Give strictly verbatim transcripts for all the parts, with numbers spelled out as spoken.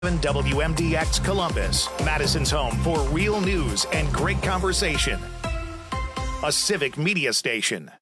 W M D X Columbus, Madison's home for real news and great conversation. A civic media station.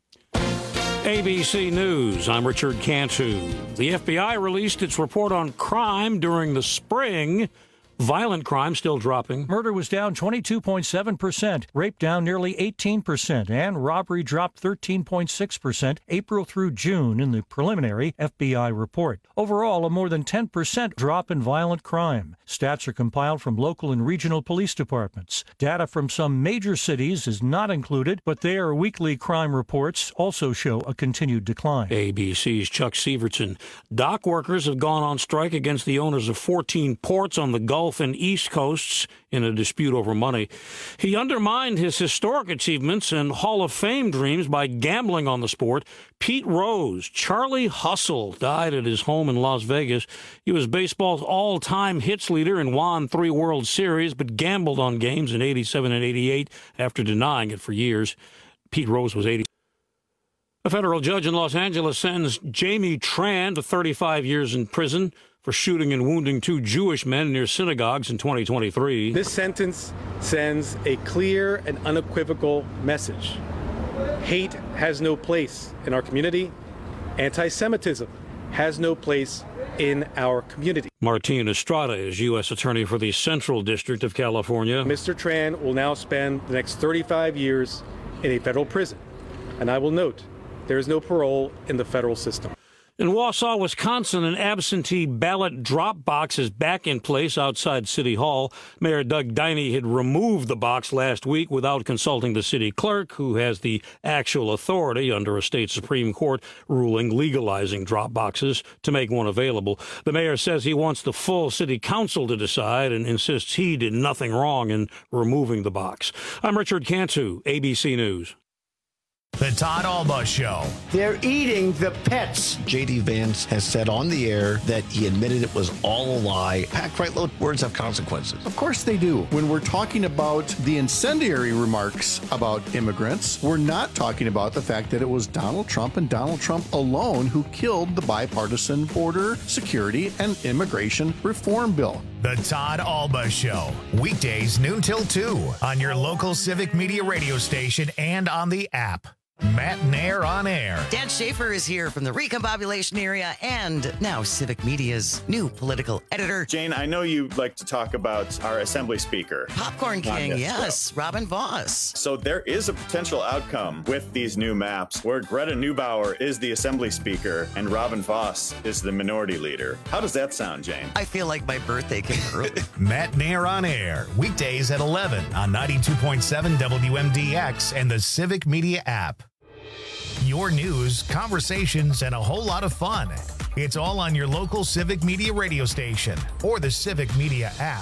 A B C News, I'm Richard Cantu. The F B I released its report on crime during the spring. Violent crime still dropping. Murder was down twenty-two point seven percent, rape down nearly eighteen percent, and robbery dropped thirteen point six percent April through June in the preliminary F B I report. Overall, a more than ten percent drop in violent crime. Stats are compiled from local and regional police departments. Data from some major cities is not included, but their weekly crime reports also show a continued decline. A B C's Chuck Severson. Dock workers have gone on strike against the owners of fourteen ports on the Gulf and East Coasts in a dispute over money. He undermined his historic achievements and Hall of Fame dreams by gambling on the sport. Pete Rose, Charlie Hustle, died at his home in Las Vegas. He was baseball's all-time hits leader and won three World Series, but gambled on games in eighty-seven and eighty-eight after denying it for years. Pete Rose was eighty. A federal judge in Los Angeles sentenced Jamie Tran to thirty-five years in prison for shooting and wounding two Jewish men near synagogues in twenty twenty-three. This sentence sends a clear and unequivocal message. Hate has no place in our community. Anti-Semitism has no place in our community. Martin Estrada is U S Attorney for the Central District of California. Mister Tran will now spend the next thirty-five years in a federal prison. And I will note, there is no parole in the federal system. In Wausau, Wisconsin, an absentee ballot drop box is back in place outside City Hall. Mayor Doug Diney had removed the box last week without consulting the city clerk, who has the actual authority under a state Supreme Court ruling legalizing drop boxes to make one available. The mayor says he wants the full city council to decide and insists he did nothing wrong in removing the box. I'm Richard Cantu, A B C News. The Todd Alba Show. They're eating the pets. J D. Vance has said on the air that he admitted it was all a lie. Packed right low, words have consequences. Of course they do. When we're talking about the incendiary remarks about immigrants, we're not talking about the fact that it was Donald Trump and Donald Trump alone who killed the bipartisan border security and immigration reform bill. The Todd Alba Show. Weekdays noon till two on your local civic media radio station and on the app. Matt Nair on air. Dan Schaefer is here from the Recombobulation area and now Civic Media's new political editor. Jane, I know you like to talk about our Assembly Speaker. Popcorn King, yes, Robin Vos. So there is a potential outcome with these new maps where Greta Neubauer is the Assembly Speaker and Robin Vos is the Minority Leader. How does that sound, Jane? I feel like my birthday came early. Matt Nair on air. Weekdays at eleven on ninety-two point seven W M D X and the Civic Media app. Your news, conversations, and a whole lot of fun. It's all on your local Civic Media radio station or the Civic Media app.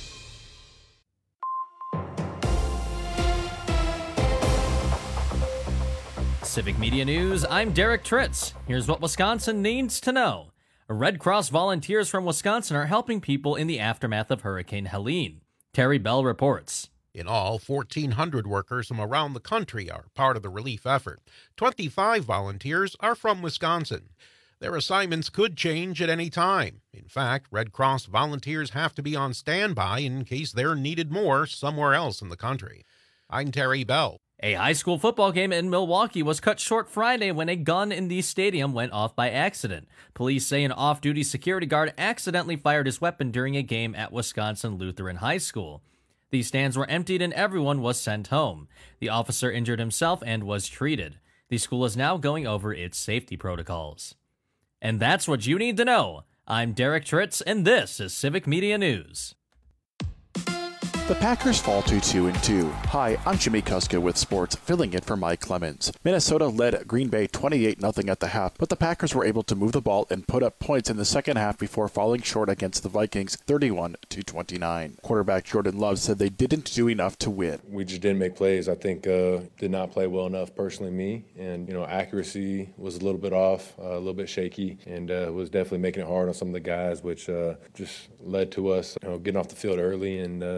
Civic Media News, I'm Derek Tritz. Here's what Wisconsin needs to know. Red Cross volunteers from Wisconsin are helping people in the aftermath of Hurricane Helene. Terry Bell reports. In all, fourteen hundred workers from around the country are part of the relief effort. twenty-five volunteers are from Wisconsin. Their assignments could change at any time. In fact, Red Cross volunteers have to be on standby in case they're needed more somewhere else in the country. I'm Terry Bell. A high school football game in Milwaukee was cut short Friday when a gun in the stadium went off by accident. Police say an off-duty security guard accidentally fired his weapon during a game at Wisconsin Lutheran High School. The stands were emptied and everyone was sent home. The officer injured himself and was treated. The school is now going over its safety protocols. And that's what you need to know. I'm Derek Tritz, and this is Civic Media News. The Packers fall to two and two. Hi, I'm Jimmy Kuska with sports, filling in for Mike Clemens. Minnesota led Green Bay twenty-eight nothing at the half, but the Packers were able to move the ball and put up points in the second half before falling short against the Vikings thirty-one to twenty-nine. Quarterback Jordan Love said they didn't do enough to win. We just didn't make plays. I think uh, did not play well enough, personally, me. And, you know, accuracy was a little bit off, uh, a little bit shaky, and uh, was definitely making it hard on some of the guys, which uh, just led to us, you know, getting off the field early and uh,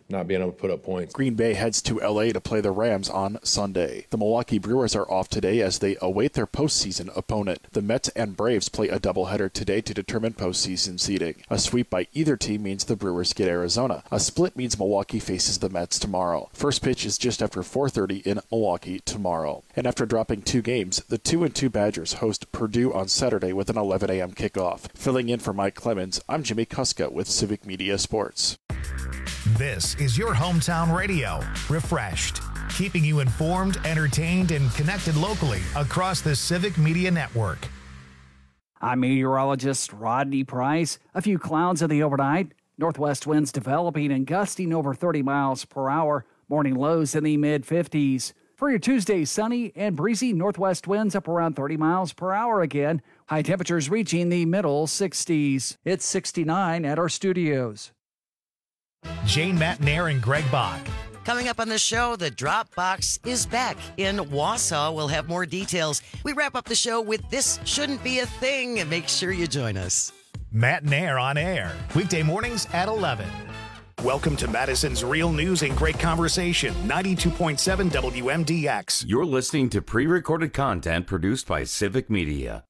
not being able to put up points. Green Bay heads to L A to play the Rams on Sunday. The Milwaukee Brewers are off today as they await their postseason opponent. The Mets and Braves play a doubleheader today to determine postseason seeding. A sweep by either team means the Brewers get Arizona. A split means Milwaukee faces the Mets tomorrow. First pitch is just after four thirty in Milwaukee tomorrow. And after dropping two games, the two and two Badgers host Purdue on Saturday with an eleven a.m. kickoff. Filling in for Mike Clemens, I'm Jimmy Kuska with Civic Media Sports. This is your hometown radio, refreshed, keeping you informed, entertained, and connected locally across the Civic Media Network. I'm meteorologist Rodney Price. A few clouds in the overnight. Northwest winds developing and gusting over thirty miles per hour. Morning lows in the mid fifties. For your Tuesday, sunny and breezy. Northwest winds up around thirty miles per hour again. High temperatures reaching the middle sixties. It's sixty-nine at our studios. Jane Matnair and Greg Bach. Coming up on the show, the Dropbox is back in Wausau. We'll have more details. We wrap up the show with This Shouldn't Be a Thing. Make sure you join us. Matnair on air, weekday mornings at eleven. Welcome to Madison's Real News and Great Conversation, ninety-two point seven W M D X. You're listening to pre-recorded content produced by Civic Media.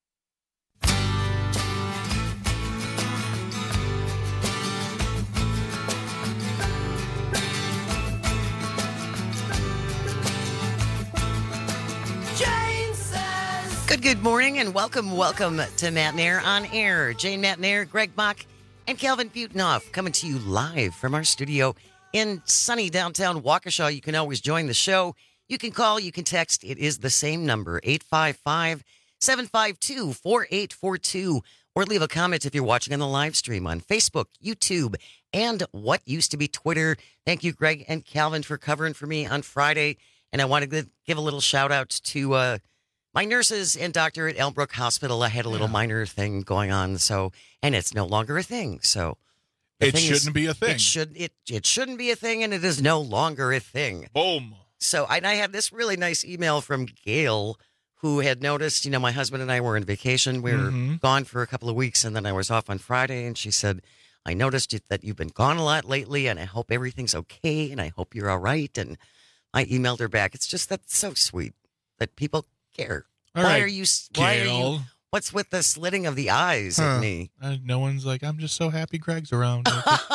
Good, good morning and welcome, welcome to Matnair on Air. Jane Matnair, Greg Bach, and Calvin Butenoff coming to you live from our studio in sunny downtown Waukesha. You can always join the show. You can call, you can text. It is the same number, eight five five, seven five two, four eight four two, or leave a comment if you're watching on the live stream on Facebook, YouTube, and what used to be Twitter. Thank you, Greg and Calvin, for covering for me on Friday. And I want to give a little shout out to uh, my nurses and doctor at Elmbrook Hospital. I had a little yeah. minor thing going on, so and it's no longer a thing. So it shouldn't is, be a thing. It should it it shouldn't be a thing, and it is no longer a thing. Boom. So and I had this really nice email from Gail, who had noticed, you know, my husband and I were on vacation. We were mm-hmm. gone for a couple of weeks, and then I was off on Friday, and she said, "I noticed that you've been gone a lot lately, and I hope everything's okay, and I hope you're all right." And I emailed her back. It's just that's so sweet that people care. All why right, are you? Why Gail. are you? What's with the slitting of the eyes huh. at me? Uh, no one's like, I'm just so happy Greg's around.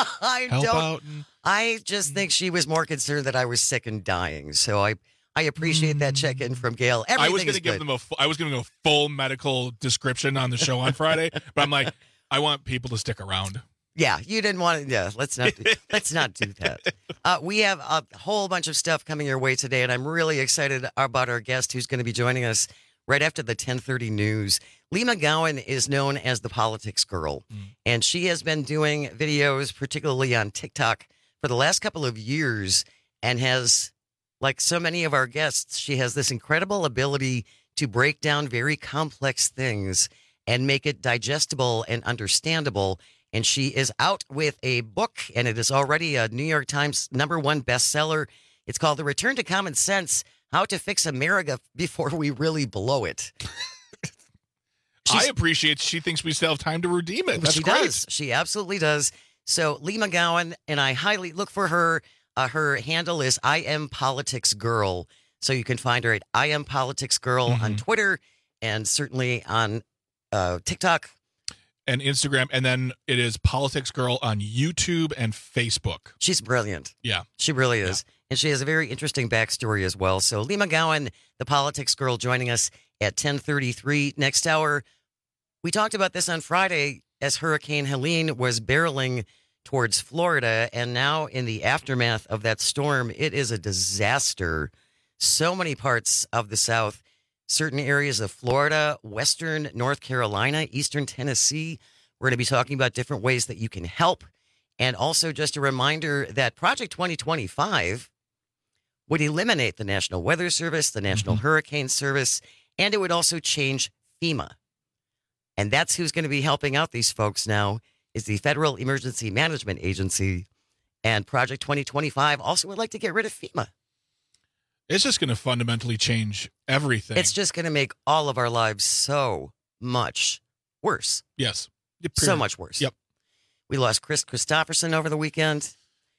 I help don't. Out and... I just think she was more concerned that I was sick and dying. So I, I appreciate mm. that check-in from Gail. Everything I was going to give good. them a. I was going to go full medical description on the show on Friday, but I'm like, I want people to stick around. Yeah, you didn't want to. Yeah, let's not. Do, let's not do that. Uh, we have a whole bunch of stuff coming your way today, and I'm really excited about our guest who's going to be joining us right after the ten thirty news. Lee McGowan is known as the Politics Girl, mm. and she has been doing videos, particularly on TikTok, for the last couple of years, and has, like so many of our guests, she has this incredible ability to break down very complex things and make it digestible and understandable. And she is out with a book, and it is already a New York Times number one bestseller. It's called The Return to Common Sense, How to Fix America Before We Really Blow It. I appreciate she thinks we still have time to redeem it. That's she great. does. She absolutely does. So Lee McGowan, and I highly look for her. Uh, her handle is I Am Politics Girl. So you can find her at I Am Politics Girl mm-hmm. on Twitter and certainly on uh, TikTok. And Instagram, and then it is Politics Girl on YouTube and Facebook. She's brilliant. Yeah. She really is. Yeah. And she has a very interesting backstory as well. So Lee McGowan, the Politics Girl, joining us at ten thirty-three. Next hour, we talked about this on Friday as Hurricane Helene was barreling towards Florida. And now in the aftermath of that storm, it is a disaster. So many parts of the South, certain areas of Florida, western North Carolina, eastern Tennessee. We're going to be talking about different ways that you can help. And also just a reminder that Project twenty twenty-five would eliminate the National Weather Service, the National mm-hmm. Hurricane Service, and it would also change FEMA. And that's who's going to be helping out these folks now is the Federal Emergency Management Agency. And Project twenty twenty-five also would like to get rid of FEMA. It's just going to fundamentally change everything. It's just going to make all of our lives so much worse. Yes. So much worse. Yep. We lost Chris Christopherson over the weekend.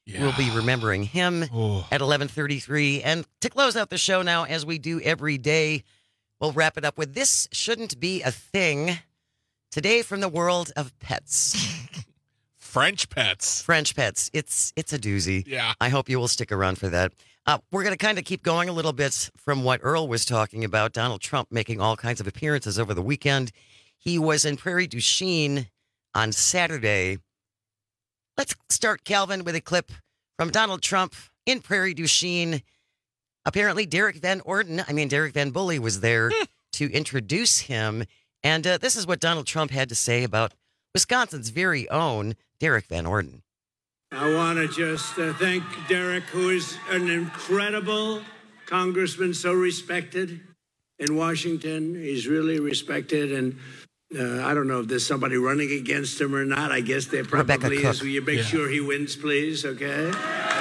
Yeah. We'll be remembering him Ooh. At eleven thirty-three. And to close out the show now, as we do every day, we'll wrap it up with This Shouldn't Be a Thing. Today from the world of pets. French pets. French pets. It's it's a doozy. Yeah. I hope you will stick around for that. Uh, we're going to kind of keep going a little bit from what Earl was talking about. Donald Trump making all kinds of appearances over the weekend. He was in Prairie du Chien on Saturday. Let's start, Calvin, with a clip from Donald Trump in Prairie du Chien. Apparently, Derek Van Orden, I mean, Derek Van Bully was there to introduce him. And uh, this is what Donald Trump had to say about Wisconsin's very own Derek Van Orden. I want to just uh, thank Derek, who is an incredible congressman, so respected in Washington. He's really respected. And uh, I don't know if there's somebody running against him or not. I guess there probably is. Will you make yeah. sure he wins, please? Okay.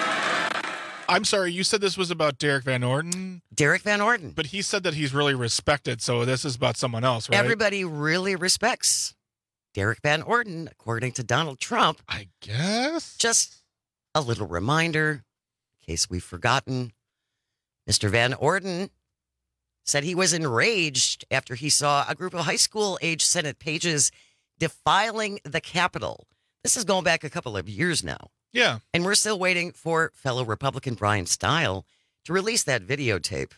I'm sorry, you said this was about Derek Van Orden? Derek Van Orden. But he said that he's really respected, so this is about someone else, right? Everybody really respects Derek Van Orden, according to Donald Trump. I guess. Just a little reminder, in case we've forgotten. Mister Van Orden said he was enraged after he saw a group of high school-age Senate pages defiling the Capitol. This is going back a couple of years now. Yeah. And we're still waiting for fellow Republican Brian Stile to release that videotape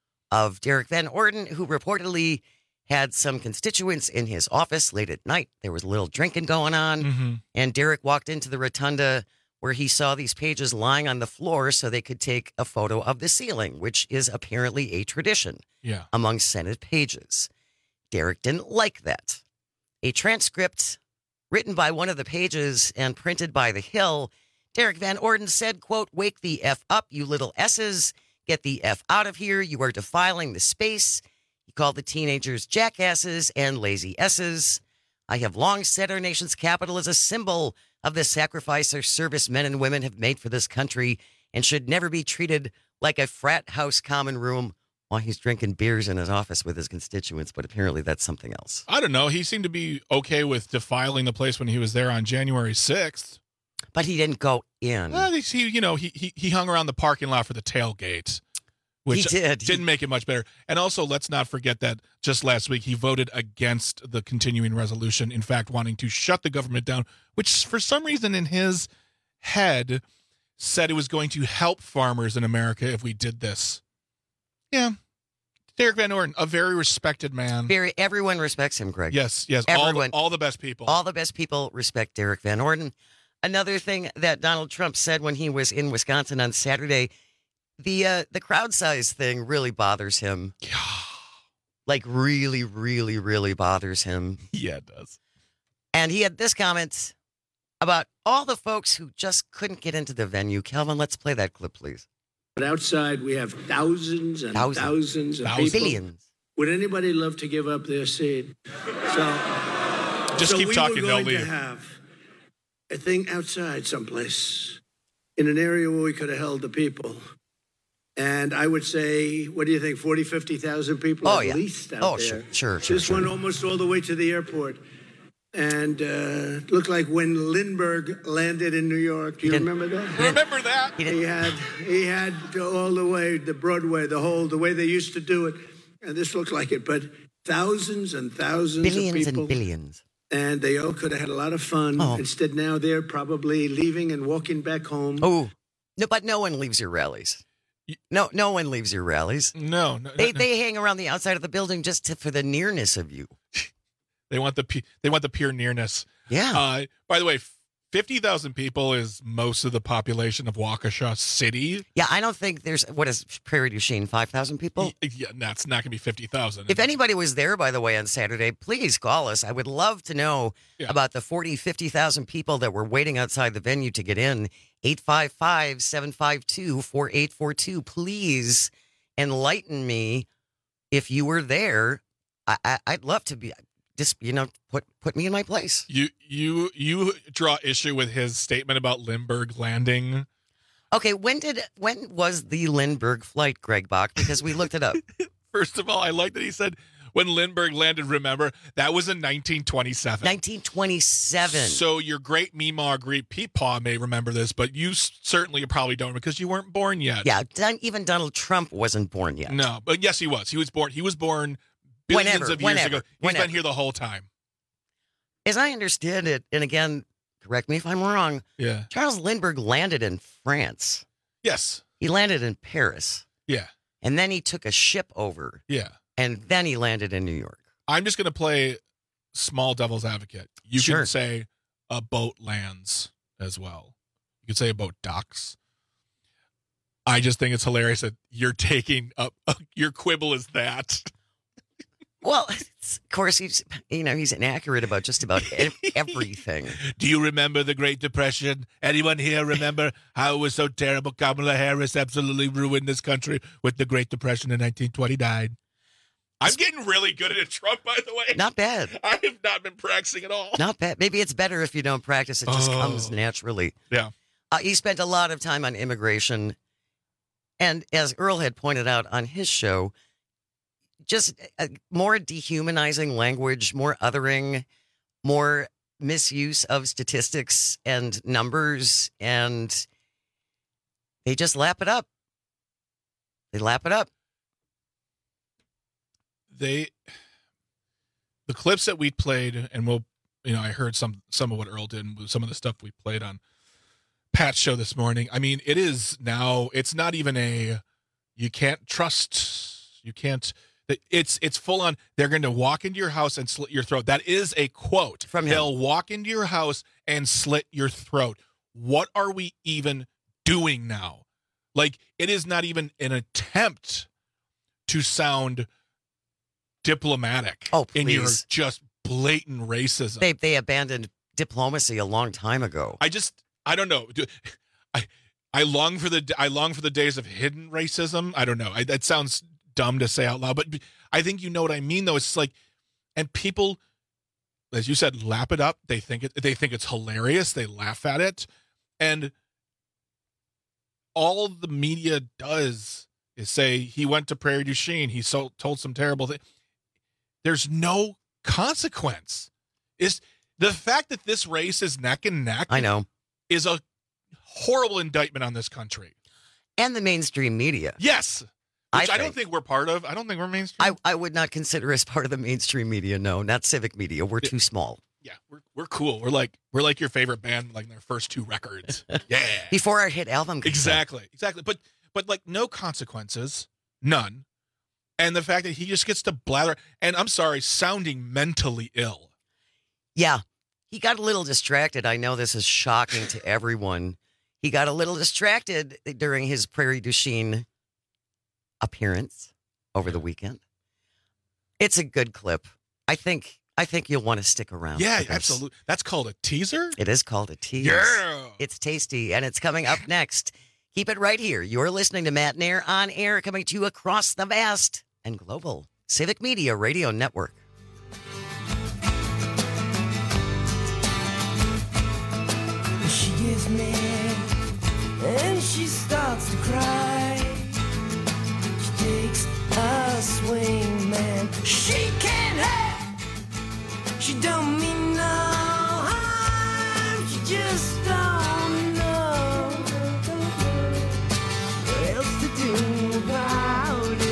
of Derek Van Orden, who reportedly had some constituents in his office late at night. There was a little drinking going on. Mm-hmm. And Derek walked into the rotunda where he saw these pages lying on the floor so they could take a photo of the ceiling, which is apparently a tradition yeah. among Senate pages. Derek didn't like that. A transcript written by one of the pages and printed by The Hill, Derek Van Orden said, quote, "Wake the F up, you little S's. Get the F out of here. You are defiling the space." He called the teenagers jackasses and lazy S's. "I have long said our nation's capital is a symbol of the sacrifice our service men and women have made for this country and should never be treated like a frat house common room," while he's drinking beers in his office with his constituents, but apparently that's something else. I don't know. He seemed to be okay with defiling the place when he was there on January sixth. But he didn't go in. Well, he, you know, he, he he hung around the parking lot for the tailgate, which he did. didn't he... make it much better. And also, let's not forget that just last week he voted against the continuing resolution, in fact, wanting to shut the government down, which for some reason in his head said it was going to help farmers in America if we did this. Yeah. Derek Van Orden, a very respected man. Very, everyone respects him, Greg. Yes, yes. Everyone, all, the, all the best people. All the best people respect Derek Van Orden. Another thing that Donald Trump said when he was in Wisconsin on Saturday, the uh, the crowd size thing really bothers him. Yeah. Like really, really, really bothers him. Yeah, it does. And he had this comment about all the folks who just couldn't get into the venue. Calvin, let's play that clip, please. But outside, we have thousands and thousands, thousands of thousands. people. Billions. Would anybody love to give up their seat? So, just so keep we talking. We're They'll going leave. to have a thing outside someplace in an area where we could have held the people. And I would say, what do you think, forty, fifty thousand people oh, at yeah. least out oh, there? sure, sure, sure. This sure. went almost all the way to the airport. And uh, looked like when Lindbergh landed in New York. Do you remember that? Remember that? He, he had he had all the way, the Broadway, the whole, the way they used to do it. And this looked like it. But thousands and thousands billions of people. Billions and billions. And they all could have had a lot of fun. Oh. Instead, now they're probably leaving and walking back home. Oh, no, but no one leaves your rallies. No, no one leaves your rallies. No, no they no. they hang around the outside of the building just to, for the nearness of you. They want the they want the pure nearness. Yeah. Uh, by the way, fifty thousand people is most of the population of Waukesha City. Yeah, I don't think there's what is Prairie du Chien, five thousand people. Yeah, that's not going to be fifty thousand. If anybody was there, by the way, on Saturday, please call us. I would love to know yeah. about the forty, fifty thousand people that were waiting outside the venue to get in. eight five five, seven five two, four eight four two. Please enlighten me if you were there. I, I, I'd love to be. Just, you know, put put me in my place. You you you draw issue with his statement about Lindbergh landing. Okay, when did when was the Lindbergh flight, Greg Bach? Because we looked it up. First of all, I like that he said when Lindbergh landed, remember, that was in nineteen twenty-seven. nineteen twenty-seven. So your great Meemaw, great Peepaw may remember this, but you certainly probably don't because you weren't born yet. Yeah, even Donald Trump wasn't born yet. No, but yes, he was. He was born. He was born billions whenever, of years whenever, ago. He's whenever. been here the whole time. As I understand it, and again, correct me if I'm wrong, Yeah. Charles Lindbergh landed in France. Yes. He landed in Paris. Yeah. And then he took a ship over. Yeah. And then he landed in New York. I'm just going to play small devil's advocate. You Sure. can say a boat lands as well. You could say a boat docks. I just think it's hilarious that you're taking up your quibble is that. Well, of course, he's you know he's inaccurate about just about e- everything. Do you remember the Great Depression? Anyone here remember how it was so terrible? Kamala Harris absolutely ruined this country with the Great Depression in nineteen twenty-nine. I'm getting really good at it, Trump, by the way. Not bad. I have not been practicing at all. Not bad. Maybe it's better if you don't practice. It just Oh. comes naturally. Yeah. Uh, he spent a lot of time on immigration. And as Earl had pointed out on his show, just uh, more dehumanizing language, more othering, more misuse of statistics and numbers. And they just lap it up. They lap it up. They, the clips that we played, and we'll, you know, I heard some some of what Earl did and some of the stuff we played on Pat's show this morning. I mean, it is now, it's not even a, you can't trust, you can't, it's it's full on, they're going to walk into your house and slit your throat. That is a quote. From him. They'll walk into your house and slit your throat. What are we even doing now? Like, it is not even an attempt to sound diplomatic Oh, in your please. just blatant racism. They they abandoned diplomacy a long time ago. I just, I don't know. Do- I I long for the I long for the days of hidden racism. I don't know. I, that sounds dumb to say out loud, but I think you know what I mean. Though it's like, and people, as you said, lap it up. They think it. They think it's hilarious. They laugh at it, and all the media does is say he went to Prairie du Chien. He so, told some terrible thing. There's no consequence. Is the fact that this race is neck and neck? I know. Is a horrible indictment on this country. And the mainstream media. Yes. I Which I, don't think. think we're part of. I don't think we're mainstream. I, I would not consider us part of the mainstream media. No, not civic media. We're too small. Yeah, we're we're cool. We're like we're like your favorite band, like their first two records. Yeah. Before our hit album. comes out. Exactly. Exactly. But but like no consequences. None. And the fact that he just gets to blather, and I'm sorry, sounding mentally ill. Yeah. He got a little distracted. I know this is shocking to everyone. He got a little distracted during his Prairie du Chien appearance over the weekend. It's a good clip. I think I think you'll want to stick around. Yeah, for this. absolutely. That's called a teaser? It is called a tease. Yeah. It's tasty, and it's coming up next. Keep it right here. You're listening to Matt Nair on air, coming to you across the vast and global Civic Media Radio Network. She gets mad and she starts to cry. She takes a swing, man. She can't help. She don't mean no harm. She just don't know what else to do about it.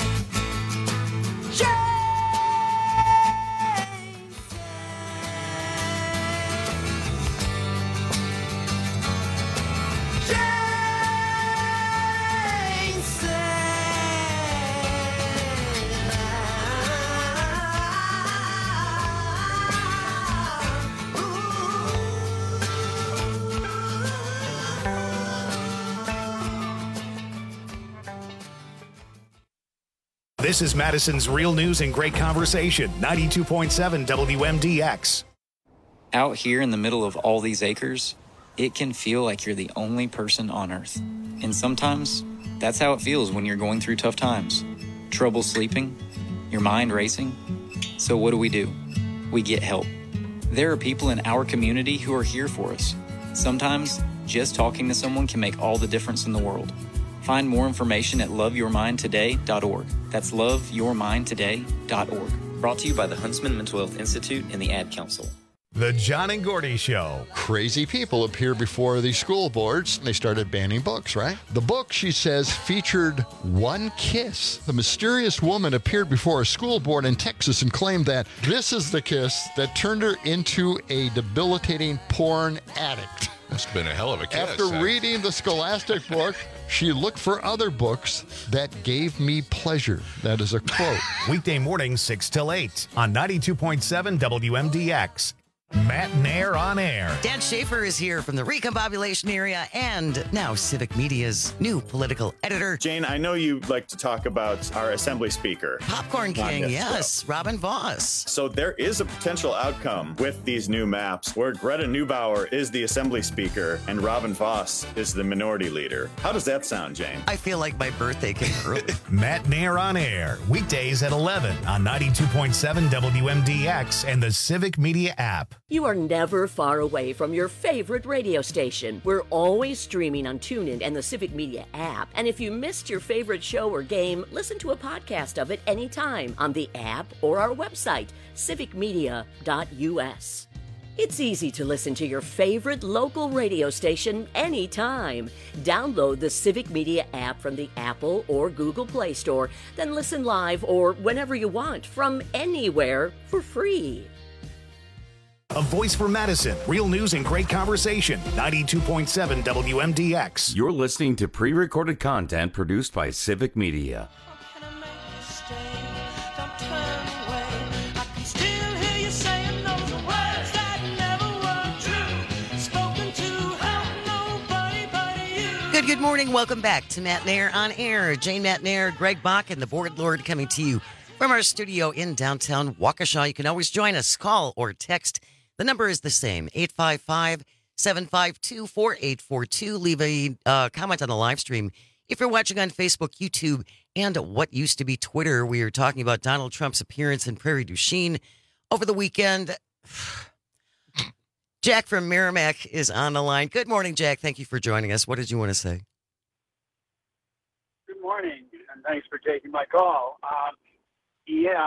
This is Madison's Real News and Great Conversation, ninety-two point seven W M D X. Out here in the middle of all these acres, it can feel like you're the only person on Earth. And sometimes, that's how it feels when you're going through tough times. Trouble sleeping, your mind racing. So what do we do? We get help. There are people in our community who are here for us. Sometimes, just talking to someone can make all the difference in the world. Find more information at love your mind today dot org. That's love your mind today dot org. Brought to you by the Huntsman Mental Health Institute and the Ad Council. The John and Gordy Show. Crazy people appeared before the school boards and they started banning books, right? The book, she says, featured one kiss. The mysterious woman appeared before a school board in Texas and claimed that this is the kiss that turned her into a debilitating porn addict. Must have been a hell of a kiss. After huh? reading the Scholastic book, she looked for other books that gave me pleasure. That is a quote. Weekday mornings, six till eight on ninety-two point seven W M D X. Matt Nair on air. Dan Schaefer is here from the Recombobulation area and now Civic Media's new political editor. Jane, I know you like to talk about our Assembly Speaker. Popcorn King, yes, show. Robin Voss. So there is a potential outcome with these new maps where Greta Neubauer is the Assembly Speaker and Robin Voss is the Minority Leader. How does that sound, Jane? I feel like my birthday came early. Matt Nair on air. Weekdays at eleven on ninety-two point seven W M D X and the Civic Media app. You are never far away from your favorite radio station. We're always streaming on TuneIn and the Civic Media app. And if you missed your favorite show or game, listen to a podcast of it anytime on the app or our website, civic media dot U S. It's easy to listen to your favorite local radio station anytime. Download the Civic Media app from the Apple or Google Play Store, then listen live or whenever you want from anywhere for free. A voice for Madison. Real news and great conversation. ninety-two point seven W M D X. You're listening to pre-recorded content produced by Civic Media. Good, good morning. Welcome back to Matt Nair on air. Jane Matt Nair, Greg Bach, and the Board Lord coming to you from our studio in downtown Waukesha. You can always join us, call or text. The number is the same, eight five five, seven five two, four eight four two. Leave a uh, comment on the live stream. If you're watching on Facebook, YouTube, and what used to be Twitter, we are talking about Donald Trump's appearance in Prairie du Chien over the weekend. Jack from Merrimack is on the line. Good morning, Jack. Thank you for joining us. What did you want to say? Good morning, and thanks for taking my call. Um, yeah,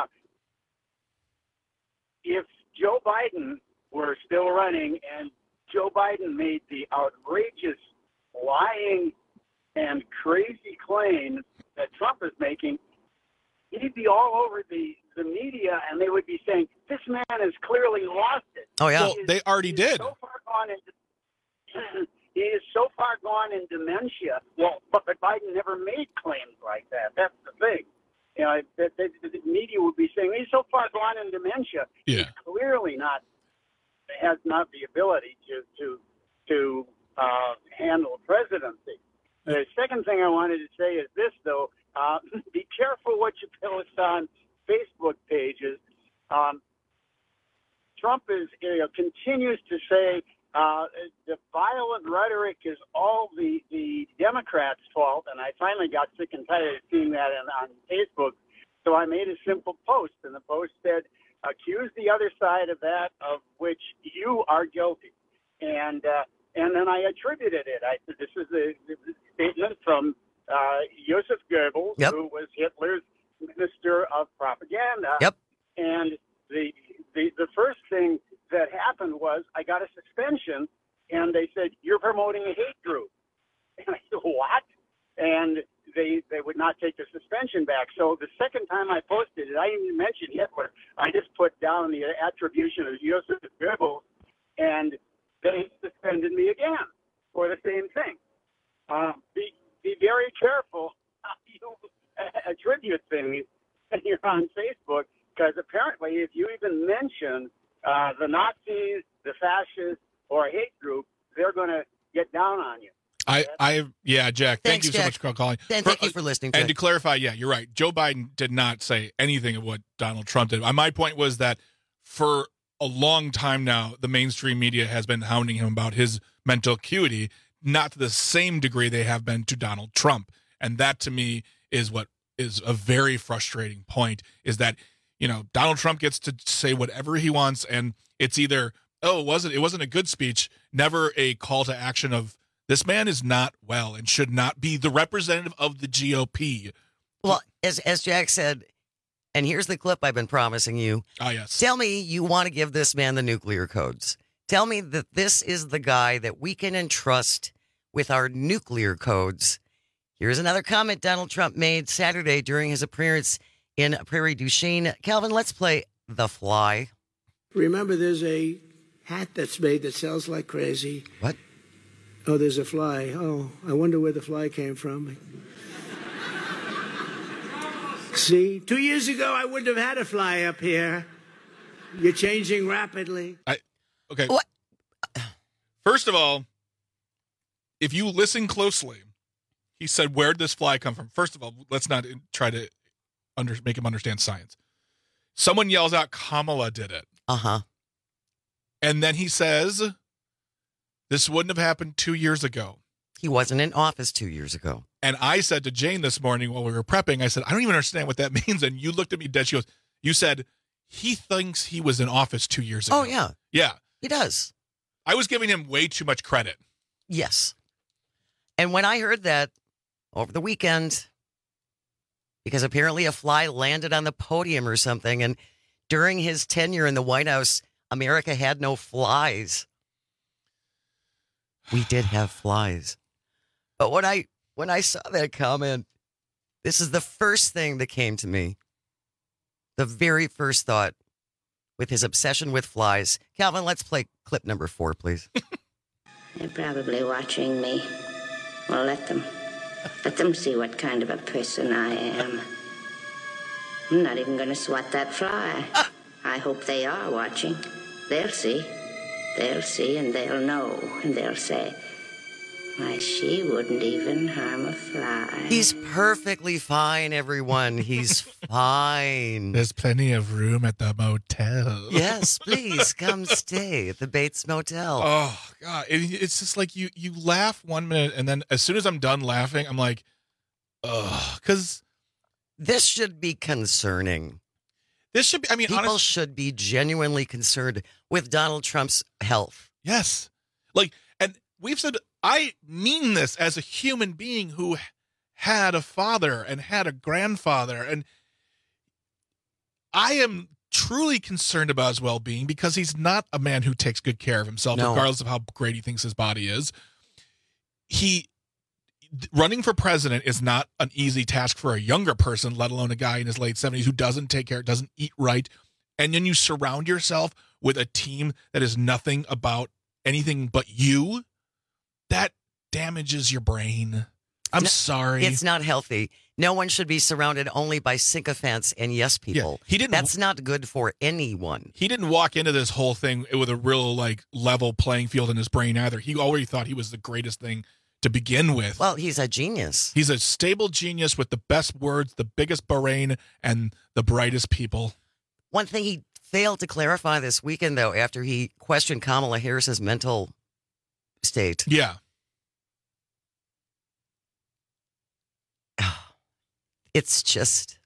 if Joe Biden were still running and Joe Biden made the outrageous, lying, and crazy claims that Trump is making, he'd be all over the, the media, and they would be saying, this man has clearly lost it. Oh, yeah. Well, they already did. So far gone into, he is so far gone in dementia. Well, but, but Biden never made claims like that. That's the thing. You know, the, the, the media would be saying, he's so far gone in dementia. Yeah. He's clearly not, has not the ability to, to, to uh, handle presidency. The second thing I wanted to say is this, though. Uh, be careful what you post on Facebook pages. Um, Trump is you know, continues to say uh, the violent rhetoric is all the, the Democrats' fault, and I finally got sick and tired of seeing that in, on Facebook. So I made a simple post, and the post said, accuse the other side of that of which you are guilty. And uh, and then I attributed it. I said, this is a, a statement from uh, Joseph Goebbels, yep. who was Hitler's minister of propaganda. Yep. And the, the the first thing that happened was I got a suspension, and they said, you're promoting a hate group. And I said, what? And they they would not take the suspension back. So the second time I posted it, I didn't even mention Hitler. I just put down the attribution of Joseph Goebbels, and they suspended me again for the same thing. Um, be, be very careful how you attribute things when you're on Facebook, because apparently if you even mention uh, the Nazis, the fascists, or a hate group, they're going to get down on you. I, I, yeah, Jack, thank Thanks, you so Jack. much for calling. And For- thank you for listening. And Jack. to clarify, yeah, you're right. Joe Biden did not say anything of what Donald Trump did. My point was that for a long time now, the mainstream media has been hounding him about his mental acuity, not to the same degree they have been to Donald Trump. And that, to me, is what is a very frustrating point, is that, you know, Donald Trump gets to say whatever he wants, and it's either, oh, it wasn't, it wasn't a good speech, never a call to action of This man is not well and should not be the representative of the G O P. Well, as as Jack said, and here's the clip I've been promising you. Ah, yes. Tell me you want to give this man the nuclear codes. Tell me that this is the guy that we can entrust with our nuclear codes. Here's another comment Donald Trump made Saturday during his appearance in Prairie du Chien. Calvin, let's play The Fly. Remember, there's a hat that's made that sells like crazy. What? Oh, there's a fly. Oh, I wonder where the fly came from. See, two years ago, I wouldn't have had a fly up here. You're changing rapidly. I okay. What? First of all, if you listen closely, he said, "Where'd this fly come from?" First of all, let's not try to under, make him understand science. Someone yells out, "Kamala did it." Uh huh. And then he says, "This wouldn't have happened two years ago." He wasn't in office two years ago. And I said to Jane this morning while we were prepping, I said, "I don't even understand what that means." And you looked at me dead. She goes, "You said he thinks he was in office two years ago." Oh, yeah. Yeah. He does. I was giving him way too much credit. Yes. And when I heard that over the weekend, because apparently a fly landed on the podium or something, and during his tenure in the White House, America had no flies. We did have flies. But when I when I saw that comment, this is the first thing that came to me. The very first thought with his obsession with flies. Calvin, let's play clip number four, please. They're probably watching me. Well, let them. Let them see what kind of a person I am. I'm not even going to swat that fly. I hope they are watching. They'll see. They'll see and they'll know. And they'll say, why, she wouldn't even harm a fly. He's perfectly fine, everyone. He's fine. There's plenty of room at the motel. Yes, please come stay at the Bates Motel. Oh, God. It, it's just like you, you laugh one minute, and then as soon as I'm done laughing, I'm like, ugh. Because this should be concerning. This should be, I mean, people honest, should be genuinely concerned with Donald Trump's health. Yes. Like, and we've said, I mean this as a human being who had a father and had a grandfather. And I am truly concerned about his well-being because he's not a man who takes good care of himself, no. regardless of how great he thinks his body is. He running for president is not an easy task for a younger person, let alone a guy in his late seventies who doesn't take care, doesn't eat right. And then you surround yourself with a team that is nothing about anything but you. That damages your brain. I'm no, sorry. It's not healthy. No one should be surrounded only by sycophants and yes people. Yeah, he didn't, That's not good for anyone. He didn't walk into this whole thing with a real like level playing field in his brain either. He already thought he was the greatest thing to begin with. Well, he's a genius. He's a stable genius with the best words, the biggest brain, and the brightest people. One thing he failed to clarify this weekend, though, after he questioned Kamala Harris's mental state. Yeah. It's just,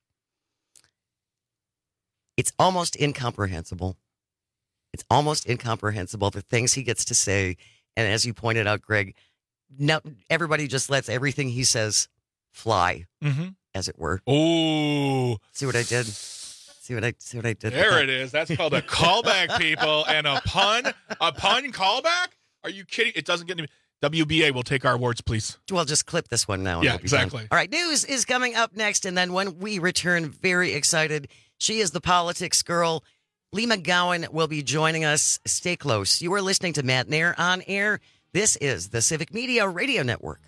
it's almost incomprehensible. It's almost incomprehensible, the things he gets to say. And as you pointed out, Greg, no, everybody just lets everything he says fly, mm-hmm. as it were. Oh, see what I did? See what I see what I did? There it is. That's called a callback, people, and a pun. A pun callback? Are you kidding? It doesn't get any. W B A will take our awards, please. Well, just clip this one now. And yeah, we'll be exactly. Done. All right, news is coming up next, and then when we return, very excited. She is the politics girl. Lee McGowan will be joining us. Stay close. You are listening to Matt Nair on air. This is the Civic Media Radio Network.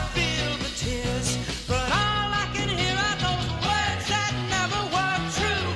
True.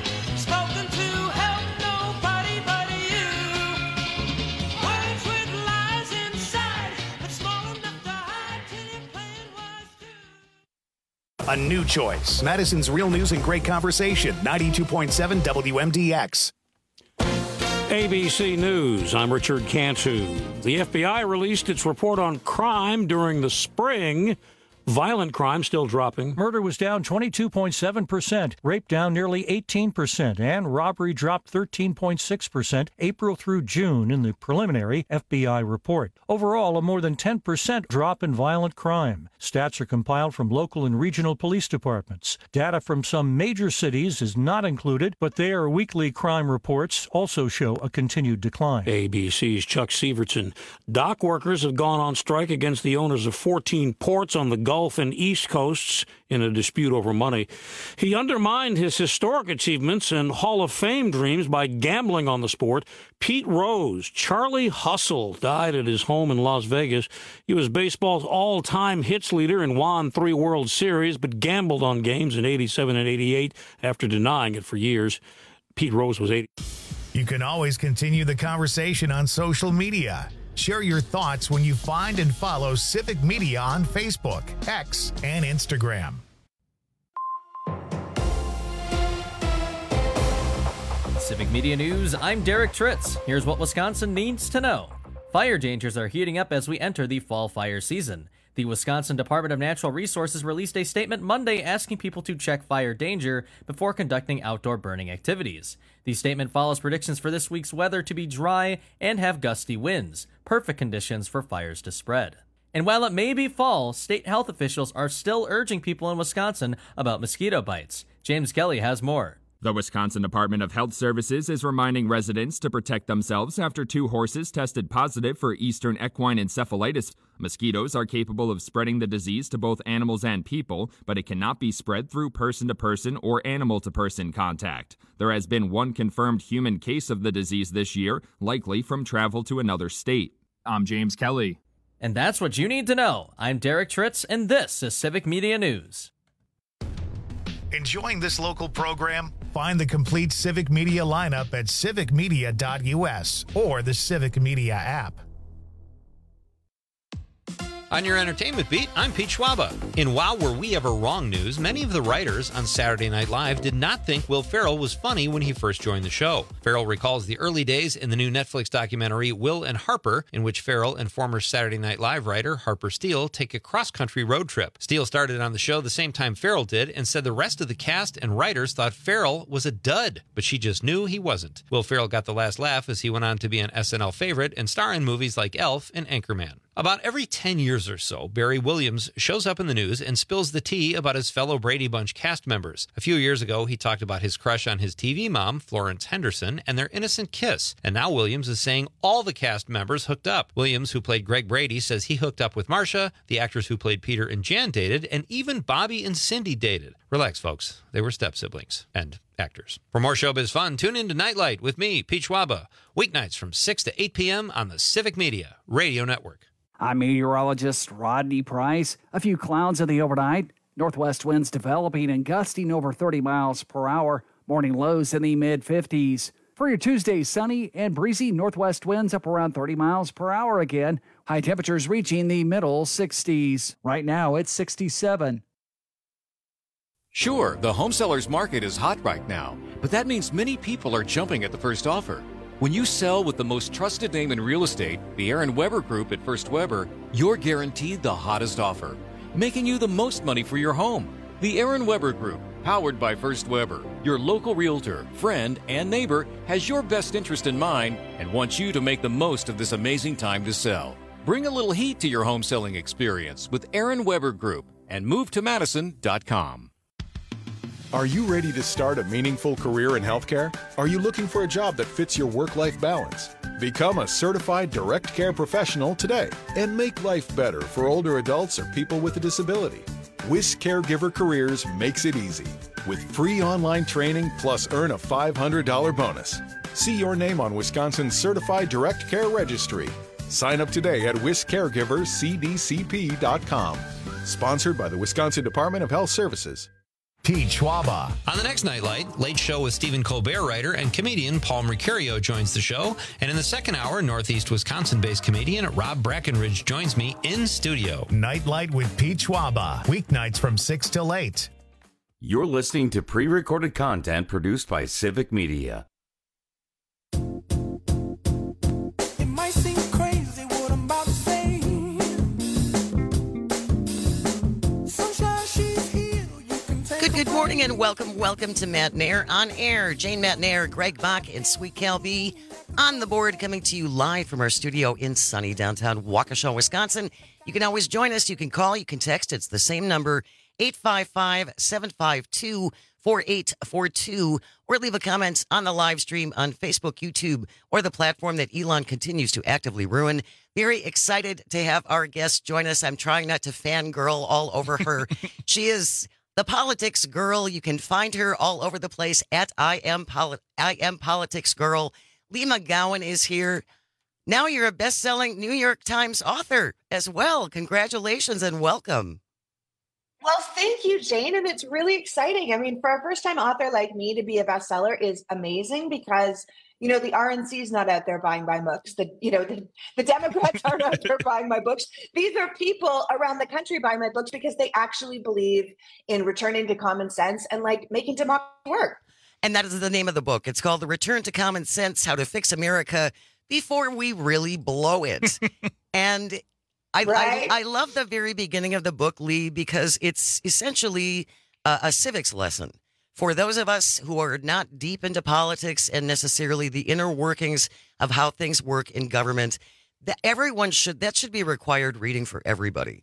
A new choice. Madison's Real News and Great Conversation. ninety-two point seven W M D X. A B C News, I'm Richard Cantu. The F B I released its report on crime during the spring. Violent crime still dropping. Murder was down twenty-two point seven percent, rape down nearly eighteen percent, and robbery dropped thirteen point six percent April through June in the preliminary F B I report. Overall, a more than ten percent drop in violent crime. Stats are compiled from local and regional police departments. Data from some major cities is not included, but their weekly crime reports also show a continued decline. A B C's Chuck Severson. Dock workers have gone on strike against the owners of fourteen ports on the Gulf Gulf and East Coasts in a dispute over money. He undermined his historic achievements and Hall of Fame dreams by gambling on the sport. Pete Rose, Charlie Hustle, died at his home in Las Vegas. He was baseball's all-time hits leader and won three World Series, but gambled on games in eighty-seven and eighty-eight after denying it for years. Pete Rose was eighty. You can always continue the conversation on social media. Share your thoughts when you find and follow Civic Media on Facebook, X, and Instagram. Civic Media News, I'm Derek Tritz. Here's what Wisconsin needs to know. Fire dangers are heating up as we enter the fall fire season. The Wisconsin Department of Natural Resources released a statement Monday asking people to check fire danger before conducting outdoor burning activities. The statement follows predictions for this week's weather to be dry and have gusty winds, perfect conditions for fires to spread. And while it may be fall, state health officials are still urging people in Wisconsin about mosquito bites. James Kelly has more. The Wisconsin Department of Health Services is reminding residents to protect themselves after two horses tested positive for Eastern equine encephalitis. Mosquitoes are capable of spreading the disease to both animals and people, but it cannot be spread through person-to-person or animal-to-person contact. There has been one confirmed human case of the disease this year, likely from travel to another state. I'm James Kelly. And that's what you need to know. I'm Derek Tritz, and this is Civic Media News. Enjoying this local program? Find the complete Civic Media lineup at civic media dot U S or the Civic Media app. On your entertainment beat, I'm Pete Schwaba. In Wow, Were We Ever Wrong news, many of the writers on Saturday Night Live did not think Will Ferrell was funny when he first joined the show. Ferrell recalls the early days in the new Netflix documentary Will and Harper, in which Ferrell and former Saturday Night Live writer Harper Steele take a cross-country road trip. Steele started on the show the same time Ferrell did and said the rest of the cast and writers thought Ferrell was a dud, but she just knew he wasn't. Will Ferrell got the last laugh as he went on to be an S N L favorite and star in movies like Elf and Anchorman. About every ten years or so, Barry Williams shows up in the news and spills the tea about his fellow Brady Bunch cast members. A few years ago, he talked about his crush on his T V mom, Florence Henderson, and their innocent kiss. And now Williams is saying all the cast members hooked up. Williams, who played Greg Brady, says he hooked up with Marcia, the actors who played Peter and Jan dated, and even Bobby and Cindy dated. Relax, folks. They were step-siblings. And actors. For more showbiz fun, tune in to Nightlight with me, Pete Schwaba, weeknights from six to eight p.m. on the Civic Media Radio Network. I'm meteorologist Rodney Price. A few clouds in the overnight. Northwest winds developing and gusting over thirty miles per hour. Morning lows in the mid fifties. For your Tuesday, sunny and breezy northwest winds up around thirty miles per hour again. High temperatures reaching the middle sixties. Right now, it's sixty-seven. Sure, the home seller's market is hot right now, but that means many people are jumping at the first offer. When you sell with the most trusted name in real estate, the Aaron Weber Group at First Weber, you're guaranteed the hottest offer, making you the most money for your home. The Aaron Weber Group, powered by First Weber, your local realtor, friend, and neighbor, has your best interest in mind and wants you to make the most of this amazing time to sell. Bring a little heat to your home selling experience with Aaron Weber Group and move to madison dot com. Are you ready to start a meaningful career in healthcare? Are you looking for a job that fits your work-life balance? Become a certified direct care professional today and make life better for older adults or people with a disability. WIS Caregiver Careers makes it easy with free online training plus earn a five hundred dollars bonus. See your name on Wisconsin's Certified Direct Care Registry. Sign up today at wis caregiver c d c p dot com. Sponsored by the Wisconsin Department of Health Services. Pete Schwaba. On the next Nightlight, Late Show with Stephen Colbert writer and comedian Paul Mercurio joins the show. And in the second hour, Northeast Wisconsin-based comedian Rob Brackenridge joins me in studio. Nightlight with Pete Schwaba. Weeknights from six till eight. You're listening to pre-recorded content produced by Civic Media. It might seem crazy what I'm about to say. Sunshine, she's here. You can take Good, good morning and welcome, welcome to Matt Nair on air. Jane Matt Nair, Greg Bach, and Sweet Cal B on the board, coming to you live from our studio in sunny downtown Waukesha, Wisconsin. You can always join us. You can call, you can text. It's the same number, eight five five, seven five two, four eight four two, or leave a comment on the live stream on Facebook, YouTube, or the platform that Elon continues to actively ruin. Very excited to have our guest join us. I'm trying not to fangirl all over her. She is the politics girl. You can find her all over the place at I am, Poli- I am Politics Girl. Leigh McGowan is here. Now you're a best-selling New York Times author as well. Congratulations and welcome. Well, thank you, Jane. And it's really exciting. I mean, for a first-time author like me to be a bestseller is amazing because, you know, the R N C is not out there buying my books. The, you know, the, the Democrats aren't out there buying my books. These are people around the country buying my books because they actually believe in returning to common sense and like making democracy work. And that is the name of the book. It's called The Return to Common Sense, How to Fix America Before We Really Blow It. And I, Right? I I love the very beginning of the book, Leigh, because it's essentially a, a civics lesson for those of us who are not deep into politics and necessarily the inner workings of how things work in government. That everyone should that should be required reading for everybody.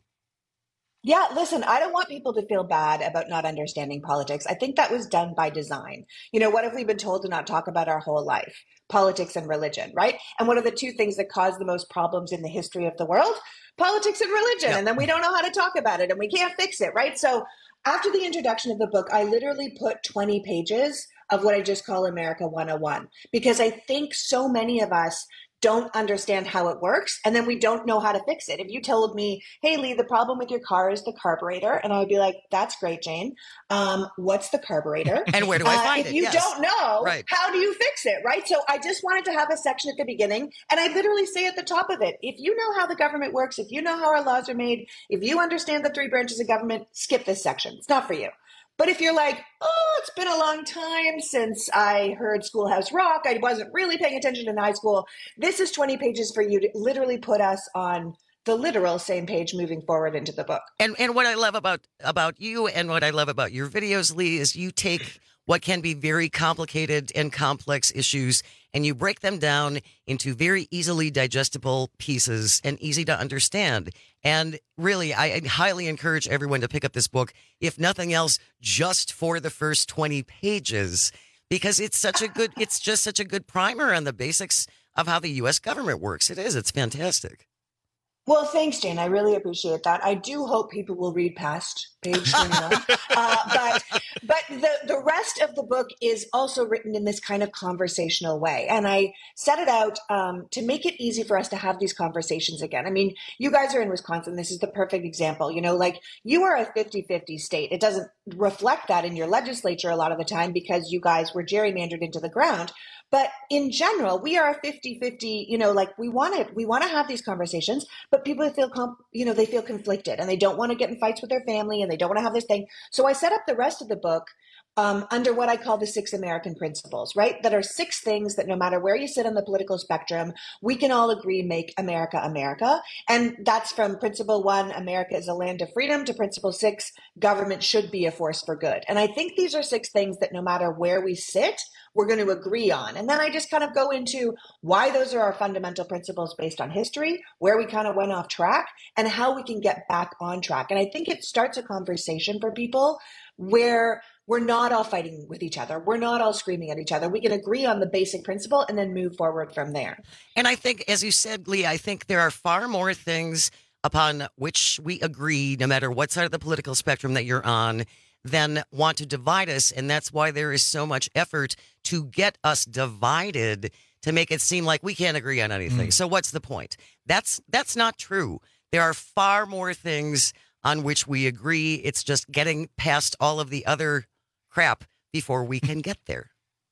Yeah, listen, I don't want people to feel bad about not understanding politics. I think that was done by design. You know, what have we been told to not talk about our whole life? Politics and religion, right? And what are the two things that cause the most problems in the history of the world? Politics and religion. Yeah. And then we don't know how to talk about it and we can't fix it, right? So after the introduction of the book, I literally put twenty pages of what I just call America one oh one, because I think so many of us don't understand how it works, and then we don't know how to fix it. If you told me, hey, Leigh, the problem with your car is the carburetor, and I would be like, that's great, Jane. Um, what's the carburetor? And where do I find uh, it? If you Yes. don't know, Right. how do you fix it, right? So I just wanted to have a section at the beginning, and I literally say at the top of it, if you know how the government works, if you know how our laws are made, if you understand the three branches of government, skip this section. It's not for you. But if you're like, oh, it's been a long time since I heard Schoolhouse Rock, I wasn't really paying attention in high school, this is twenty pages for you to literally put us on the literal same page moving forward into the book. And and what I love about about you and what I love about your videos, Leigh, is you take what can be very complicated and complex issues and you break them down into very easily digestible pieces and easy to understand. And really, I highly encourage everyone to pick up this book, if nothing else, just for the first twenty pages, because it's such a good, it's just such a good primer on the basics of how the U S government works. It is. It's fantastic. Well, thanks, Jane. I really appreciate that. I do hope people will read past page twenty-one. uh, but but the, the rest of the book is also written in this kind of conversational way. And I set it out um, to make it easy for us to have these conversations again. I mean, you guys are in Wisconsin. This is the perfect example. You know, like you are a fifty-fifty state. It doesn't reflect that in your legislature a lot of the time because you guys were gerrymandered into the ground. But in general, we are a fifty-fifty, you know, like we want to, we want to have these conversations, but people feel, com- you know, they feel conflicted and they don't want to get in fights with their family and they don't want to have this thing. So I set up the rest of the book um, under what I call the six American principles, right? That are six things that no matter where you sit on the political spectrum, we can all agree make America, America. And that's from principle one, America is a land of freedom, to principle six, government should be a force for good. And I think these are six things that no matter where we sit, we're going to agree on. And then I just kind of go into why those are our fundamental principles based on history, where we kind of went off track, and how we can get back on track. And I think it starts a conversation for people where we're not all fighting with each other. We're not all screaming at each other. We can agree on the basic principle and then move forward from there. And I think, as you said, Leigh, I think there are far more things upon which we agree, no matter what side of the political spectrum that you're on, than want to divide us. And that's why there is so much effort to get us divided, to make it seem like we can't agree on anything. Mm. So what's the point? That's that's not true. There are far more things on which we agree. It's just getting past all of the other crap before we can get there.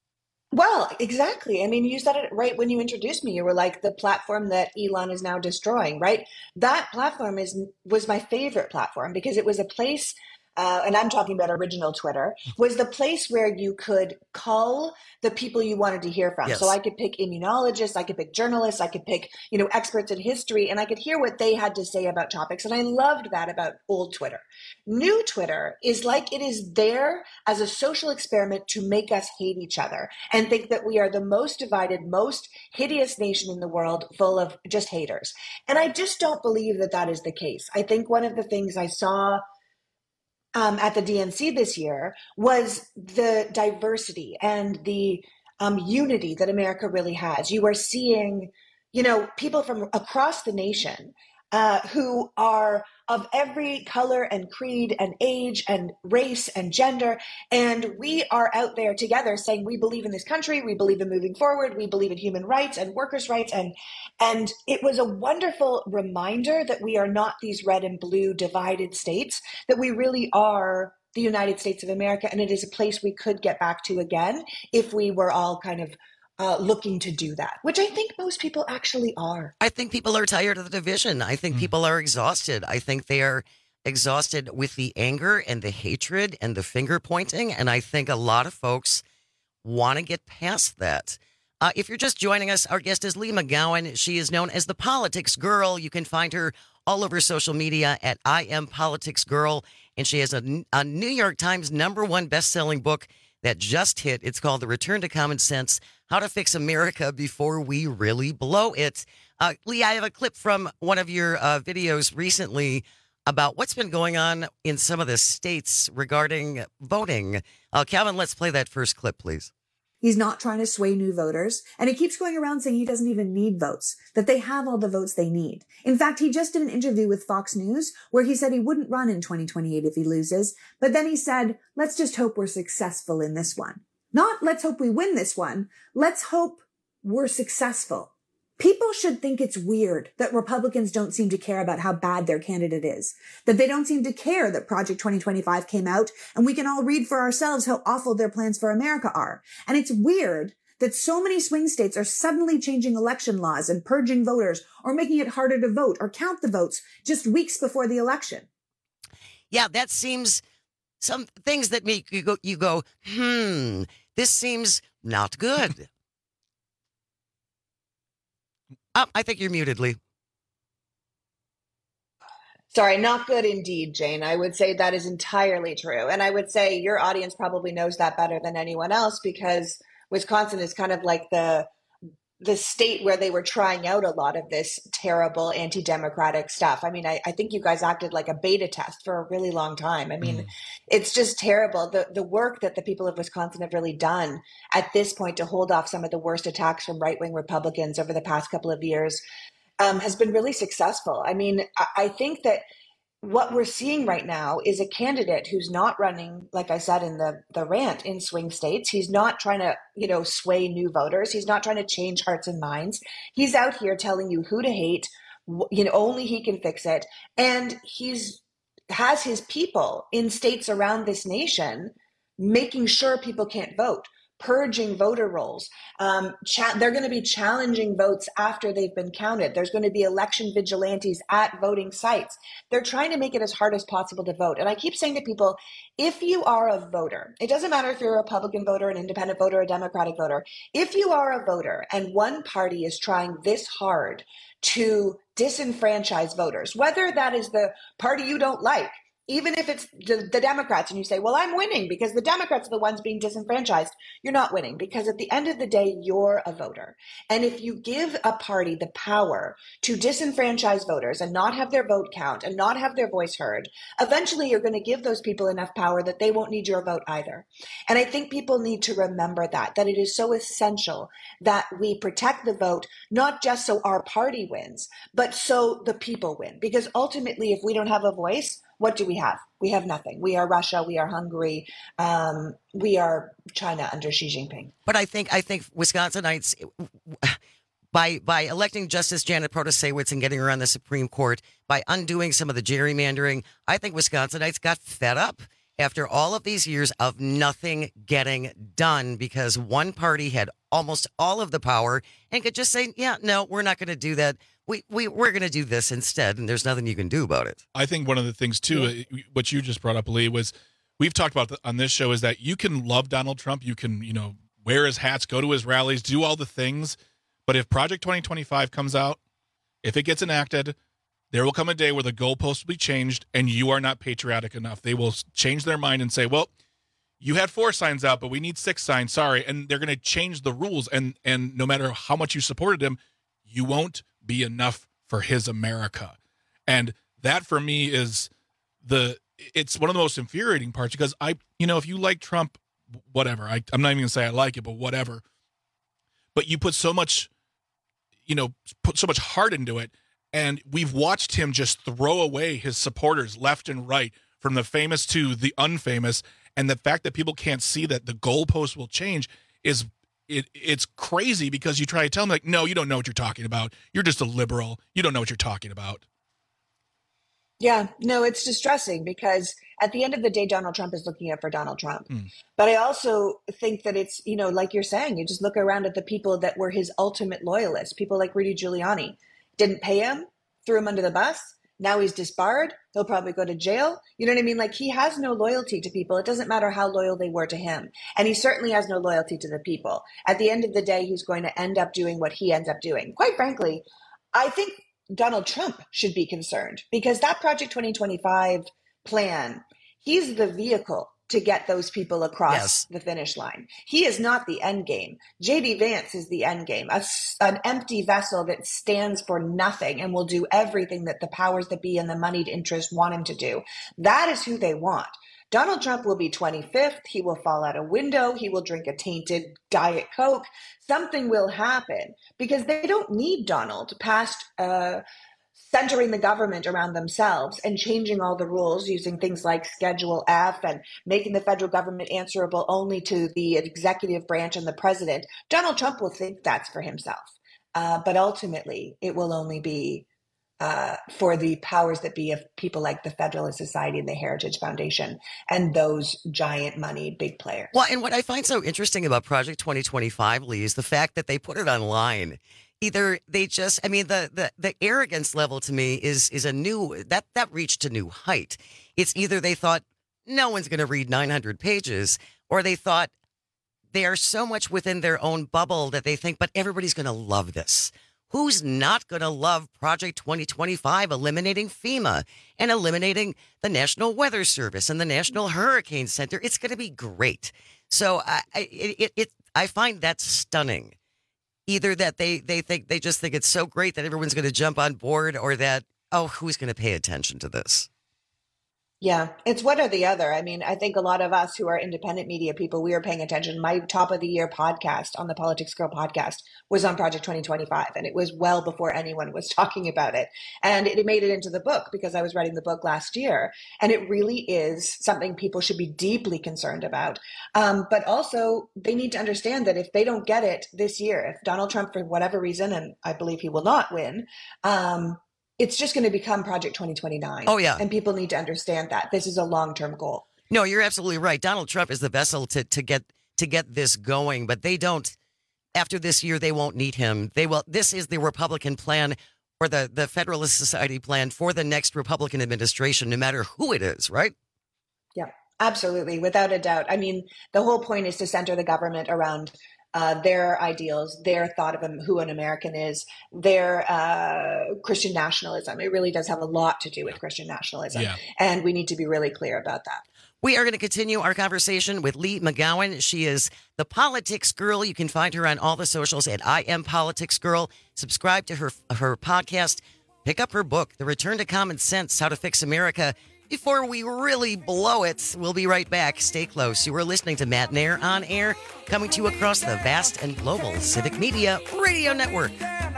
Well, exactly. I mean, you said it right when you introduced me. You were like, the platform that Elon is now destroying, right? That platform is was my favorite platform because it was a place, uh, and I'm talking about original Twitter, was the place where you could call the people you wanted to hear from. Yes. So I could pick immunologists, I could pick journalists, I could pick, you know, experts in history, and I could hear what they had to say about topics. And I loved that about old Twitter. New Twitter is like it is there as a social experiment to make us hate each other and think that we are the most divided, most hideous nation in the world, full of just haters. And I just don't believe that that is the case. I think one of the things I saw Um, at the D N C this year was the diversity and the um, unity that America really has. You are seeing, you know, people from across the nation uh, who are of every color and creed and age and race and gender. And we are out there together saying, we believe in this country. We believe in moving forward. We believe in human rights and workers' rights. And, and it was a wonderful reminder that we are not these red and blue divided states, that we really are the United States of America. And it is a place we could get back to again if we were all kind of Uh, looking to do that, which I think most people actually are. I think people are tired of the division. I think people are exhausted. I think they are exhausted with the anger and the hatred and the finger pointing. And I think a lot of folks want to get past that. Uh, if you're just joining us, our guest is Leigh McGowan. She is known as the Politics Girl. You can find her all over social media at I Am Politics Girl. And she has a, a New York Times number one best-selling book that just hit. It's called The Return to Common Sense, How to Fix America Before We Really Blow It. Uh, Leigh, I have a clip from one of your uh, videos recently about what's been going on in some of the states regarding voting. Uh, Calvin, let's play that first clip, please. He's not trying to sway new voters, and he keeps going around saying he doesn't even need votes, that they have all the votes they need. In fact, he just did an interview with Fox News where he said he wouldn't run in twenty twenty-eight if he loses, but then he said, let's just hope we're successful in this one. Not let's hope we win this one, let's hope we're successful. People should think it's weird that Republicans don't seem to care about how bad their candidate is, that they don't seem to care that Project twenty twenty-five came out and we can all read for ourselves how awful their plans for America are. And it's weird that so many swing states are suddenly changing election laws and purging voters or making it harder to vote or count the votes just weeks before the election. Yeah, that seems some things that make you go, you go, hmm, this seems not good. Oh, I think you're muted, Leigh. Sorry, not good indeed, Jane. I would say that is entirely true. And I would say your audience probably knows that better than anyone else because Wisconsin is kind of like the the state where they were trying out a lot of this terrible anti-democratic stuff. I mean, I, I think you guys acted like a beta test for a really long time. I mean, mm. it's just terrible. The the work that the people of Wisconsin have really done at this point to hold off some of the worst attacks from right-wing Republicans over the past couple of years um, has been really successful. I mean, I, I think that what we're seeing right now is a candidate who's not running, like I said in the, the rant, in swing states. He's not trying to, you know, sway new voters. He's not trying to change hearts and minds. He's out here telling you who to hate. You know, only he can fix it. And he's has his people in states around this nation making sure people can't vote, purging voter rolls. Um, cha- they're going to be challenging votes after they've been counted. There's going to be election vigilantes at voting sites. They're trying to make it as hard as possible to vote. And I keep saying to people, if you are a voter, it doesn't matter if you're a Republican voter, an independent voter, a Democratic voter. If you are a voter and one party is trying this hard to disenfranchise voters, whether that is the party you don't like, even if it's the, the Democrats and you say, well, I'm winning because the Democrats are the ones being disenfranchised, you're not winning because at the end of the day, you're a voter. And if you give a party the power to disenfranchise voters and not have their vote count and not have their voice heard, eventually you're going to give those people enough power that they won't need your vote either. And I think people need to remember that, that it is so essential that we protect the vote, not just so our party wins, but so the people win. Because ultimately, if we don't have a voice, what do we have? We have nothing. We are Russia. We are Hungary. Um, we are China under Xi Jinping. But I think I think Wisconsinites, by by electing Justice Janet Protasewicz and getting her on the Supreme Court, by undoing some of the gerrymandering, I think Wisconsinites got fed up. after all of these years of nothing getting done because one party had almost all of the power and could just say, yeah, no, we're not going to do that. We, we, we're going to do this instead, and there's nothing you can do about it. I think one of the things, too, yeah. what you just brought up, Lee, was we've talked about on this show is that you can love Donald Trump. You can, you know, wear his hats, go to his rallies, do all the things. But if Project twenty twenty-five comes out, if it gets enacted, there will come a day where the goalposts will be changed and you are not patriotic enough. They will change their mind and say, well, you had four signs out, but we need six signs. Sorry. And they're going to change the rules. And, and no matter how much you supported him, you won't be enough for his America. And that for me is the, it's one of the most infuriating parts because I, you know, if you like Trump, whatever, I, I'm not even going to say I like it, but whatever. But you put so much, you know, put so much heart into it. And we've watched him just throw away his supporters left and right, from the famous to the unfamous. And the fact that people can't see that the goalpost will change is it. It's crazy because you try to tell them, like, no, you don't know what you're talking about. You're just a liberal. You don't know what you're talking about. Yeah, no, it's distressing because at the end of the day, Donald Trump is looking out for Donald Trump. Mm. But I also think that it's, you know, like you're saying, you just look around at the people that were his ultimate loyalists, people like Rudy Giuliani. Didn't pay him, threw him under the bus. Now he's disbarred. He'll probably go to jail. You know what I mean? Like, he has no loyalty to people. It doesn't matter how loyal they were to him. And he certainly has no loyalty to the people. At the end of the day, he's going to end up doing what he ends up doing. Quite frankly, I think Donald Trump should be concerned because that Project twenty twenty-five plan, he's the vehicle to get those people across yes. the finish line. He is not the end game. J D Vance is the end game, a, an empty vessel that stands for nothing and will do everything that the powers that be and the moneyed interest want him to do. That is who they want. Donald Trump will be twenty-fifth. He will fall out a window. He will drink a tainted Diet Coke. Something will happen because they don't need Donald past uh, centering the government around themselves and changing all the rules using things like Schedule F and making the federal government answerable only to the executive branch and the president. Donald Trump will think that's for himself. Uh, but ultimately, it will only be uh, for the powers that be of people like the Federalist Society and the Heritage Foundation and those giant money big players. Well, and what I find so interesting about Project twenty twenty-five, Lee, is the fact that they put it online. Either they just, I mean, the, the, the arrogance level to me is is a new, that, that reached a new height. It's either they thought no one's going to read nine hundred pages, or they thought they are so much within their own bubble that they think, but everybody's going to love this. Who's not going to love Project twenty twenty-five, eliminating FEMA and eliminating the National Weather Service and the National Hurricane Center? It's going to be great. So I, I, it, it, I find that stunning. Either that they, they think they just think it's so great that everyone's going to jump on board, or that, oh, who's going to pay attention to this? Yeah, it's one or the other. I mean, I think a lot of us who are independent media people, we are paying attention. My top of the year podcast on the Politics Girl podcast was on Project twenty twenty-five, and it was well before anyone was talking about it. And it made it into the book because I was writing the book last year. And it really is something people should be deeply concerned about. Um, but also, they need to understand that if they don't get it this year, if Donald Trump, for whatever reason, and I believe he will not win, um, it's just going to become Project twenty twenty-nine. Oh, yeah. And people need to understand that. This is a long-term goal. No, you're absolutely right. Donald Trump is the vessel to, to get to get this going, but they don't, after this year, they won't need him. They will. This is the Republican plan, or the, the Federalist Society plan for the next Republican administration, no matter who it is, right? Yeah, absolutely. Without a doubt. I mean, the whole point is to center the government around Uh, their ideals, their thought of who an American is, their uh, Christian nationalism. It really does have a lot to do with Christian nationalism. Yeah. And we need to be really clear about that. We are going to continue our conversation with Lee McGowan. She is the Politics Girl. You can find her on all the socials at I Am Politics Girl. Subscribe to her, her podcast. Pick up her book, The Return to Common Sense, How to Fix America Before We Really Blow It. We'll be right back. Stay close. You are listening to Matt Nair on Air, coming to you across the vast and global Civic Media Radio Network.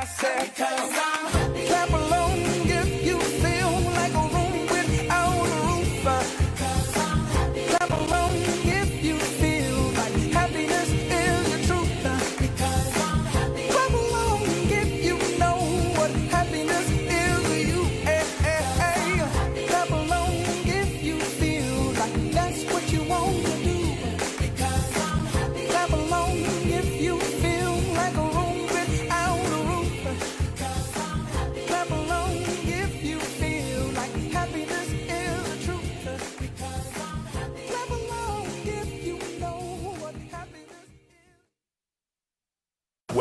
Clap along if you feel like a room without a roof. Clap along if you feel like happiness is the truth. Clap along if you know what happiness is to you. Clap along if you feel like that's what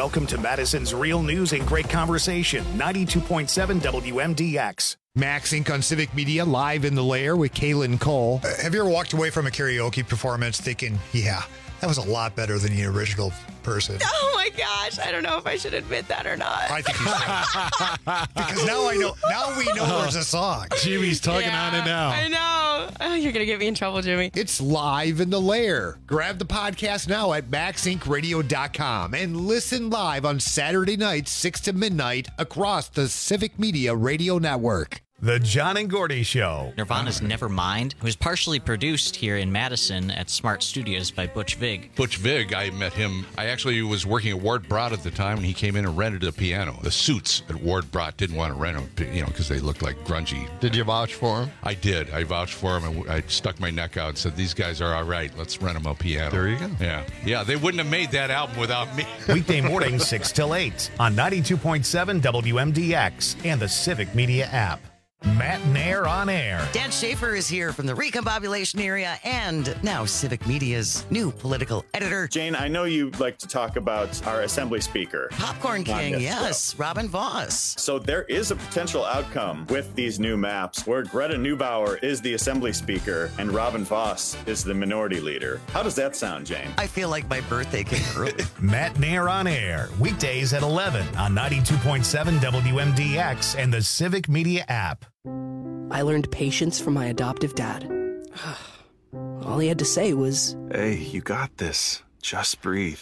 Welcome to Madison's Real News and Great Conversation, ninety-two point seven W M D X. Max Incorporated on Civic Media, live in the lair with Kaylin Cole. Uh, have you ever walked away from a karaoke performance thinking, yeah, that was a lot better than the original person? Oh my gosh, I don't know if I should admit that or not. I think you should. Because now I know, now we know there's a song. Jimmy's talking Yeah, on it now. I know. Oh, you're going to get me in trouble, Jimmy. It's live in the lair. Grab the podcast now at max inc radio dot com and listen live on Saturday nights, six to midnight, across the Civic Media Radio Network. The John and Gordy Show. Nirvana's Nevermind was partially produced here in Madison at Smart Studios by Butch Vig. Butch Vig, I met him. I actually was working at Ward Brott at the time, and he came in and rented a piano. The suits at Ward Brott didn't want to rent them, you know, because they looked like grungy. Did you vouch for him? I did. I vouched for him, and I stuck my neck out and said, these guys are all right. Let's rent them a piano. There you go. Yeah. Yeah, they wouldn't have made that album without me. Weekday mornings, six till eight on ninety-two point seven W M D X and the Civic Media app. Matt Nair on air. Dan Schaefer is here from the Recombobulation area and now Civic Media's new political editor. Jane, I know you like to talk about our Assembly Speaker. Popcorn King, yes, Robin Voss. So there is a potential outcome with these new maps where Greta Neubauer is the Assembly Speaker and Robin Voss is the Minority Leader. How does that sound, Jane? I feel like my birthday came early. Matt Nair on air. Weekdays at eleven on ninety-two point seven W M D X and the Civic Media app. I learned patience from my adoptive dad. All he had to say was, "Hey, you got this. Just breathe."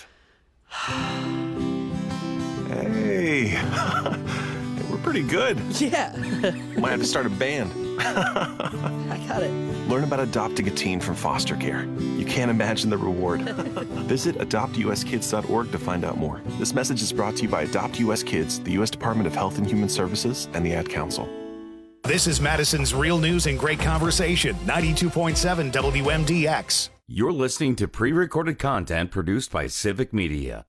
Hey, we're pretty good. Yeah. Might have to start a band. I got it. Learn about adopting a teen from foster care. You can't imagine the reward. Visit adopt u s kids dot org to find out more. This message is brought to you by Adopt U S Kids, the U S Department of Health and Human Services, and the Ad Council. This is Madison's Real News and Great Conversation, ninety-two point seven W M D X. You're listening to pre-recorded content produced by Civic Media.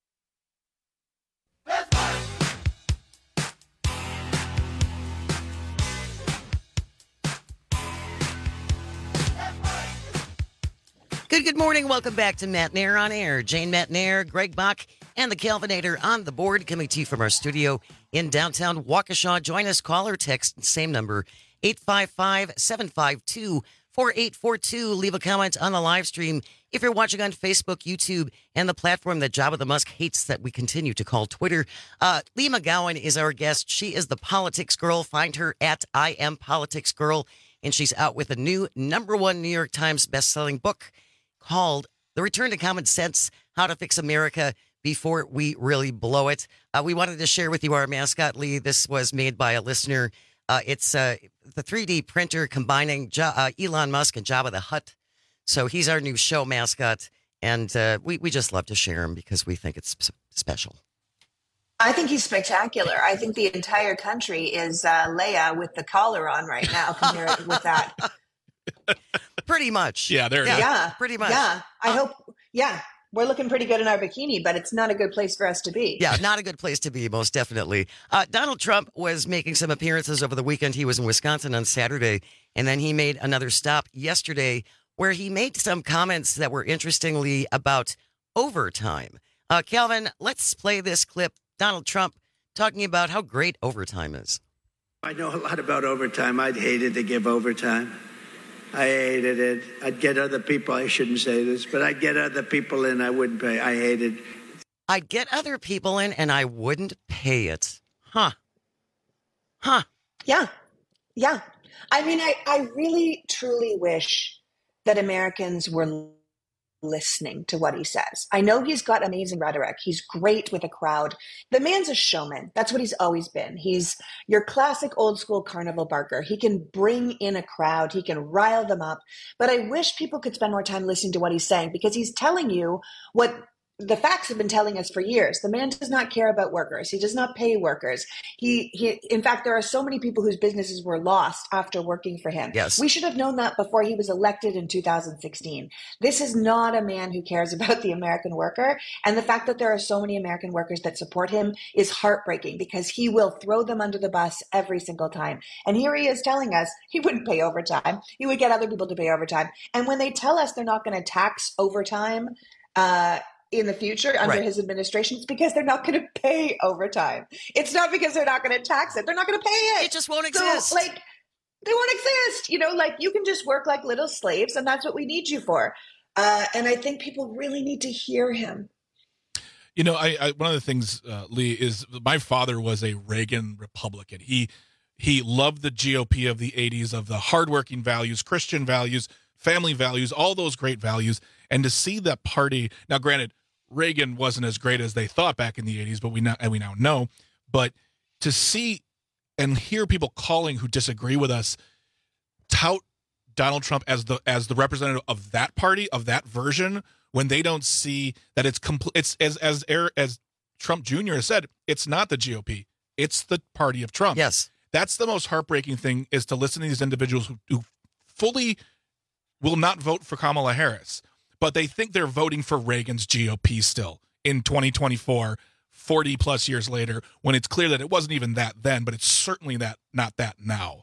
Good, good morning. Welcome back to Matt Nair on air. Jane Matt Nair, Greg Bach, and the Calvinator on the board, coming to you from our studio in downtown Waukesha. Join us, call or text, same number, eight five five, seven five two, four eight four two. Leave a comment on the live stream if you're watching on Facebook, YouTube, and the platform that Jabba the Musk hates that we continue to call Twitter. Uh, Lee McGowan is our guest. She is the Politics Girl. Find her at I Am Politics Girl, and she's out with a new number one New York Times bestselling book called The Return to Common Sense, How to Fix America Before We Really Blow It. Uh, we wanted to share with you our mascot, Lee. This was made by a listener. Uh, it's uh, the three D printer combining ja- uh, Elon Musk and Jabba the Hutt. So he's our new show mascot, and uh, we, we just love to share him because we think it's s- special. I think he's spectacular. I think the entire country is uh, Leia with the collar on right now compared with that. Pretty much. Yeah, there it yeah, is. Yeah, pretty much. Yeah, I hope, yeah. We're looking pretty good in our bikini, but it's not a good place for us to be. Yeah, not a good place to be, most definitely. Uh, Donald Trump was making some appearances over the weekend. He was in Wisconsin on Saturday, and then he made another stop yesterday where he made some comments that were interestingly about overtime. Uh, Calvin, let's play this clip. Donald Trump talking about how great overtime is. I know a lot about overtime. I'd hated to give overtime. I hated it. I'd get other people, I shouldn't say this, but I'd get other people in, I wouldn't pay. I hated it. I'd get other people in and I wouldn't pay it. Huh. Huh. Yeah. Yeah. I mean, I, I really, truly wish that Americans were listening to what he says. I know he's got amazing rhetoric. He's great with a crowd. The man's a showman. That's what he's always been. He's your classic old school carnival barker. He can bring in a crowd. He can rile them up. But I wish people could spend more time listening to what he's saying because he's telling you what the facts have been telling us for years. The man does not care about workers. He does not pay workers. He, he, in fact, there are so many people whose businesses were lost after working for him. Yes. We should have known that before he was elected in two thousand sixteen. This is not a man who cares about the American worker. And the fact that there are so many American workers that support him is heartbreaking because he will throw them under the bus every single time. And here he is telling us he wouldn't pay overtime. He would get other people to pay overtime. And when they tell us they're not going to tax overtime, uh, in the future under Right. his administration, it's because they're not going to pay overtime. It's not because they're not going to tax it. They're not going to pay it. It just won't So, exist. like, they won't exist. You know, like you can just work like little slaves, and that's what we need you for. Uh, and I think people really need to hear him. You know, I, I one of the things, uh, Lee, is my father was a Reagan Republican. He he loved the G O P of the eighties, of the hardworking values, Christian values, family values, all those great values. And to see that party now, granted, Reagan wasn't as great as they thought back in the eighties, but we now and we now know. But to see and hear people calling who disagree with us tout Donald Trump as the as the representative of that party, of that version, when they don't see that it's complete, it's as as as Trump Junior has said, it's not the G O P, it's the party of Trump. Yes, that's the most heartbreaking thing, is to listen to these individuals who, who fully will not vote for Kamala Harris, but they think they're voting for Reagan's G O P still in twenty twenty-four, forty plus years later, when it's clear that it wasn't even that then, but it's certainly that not that now.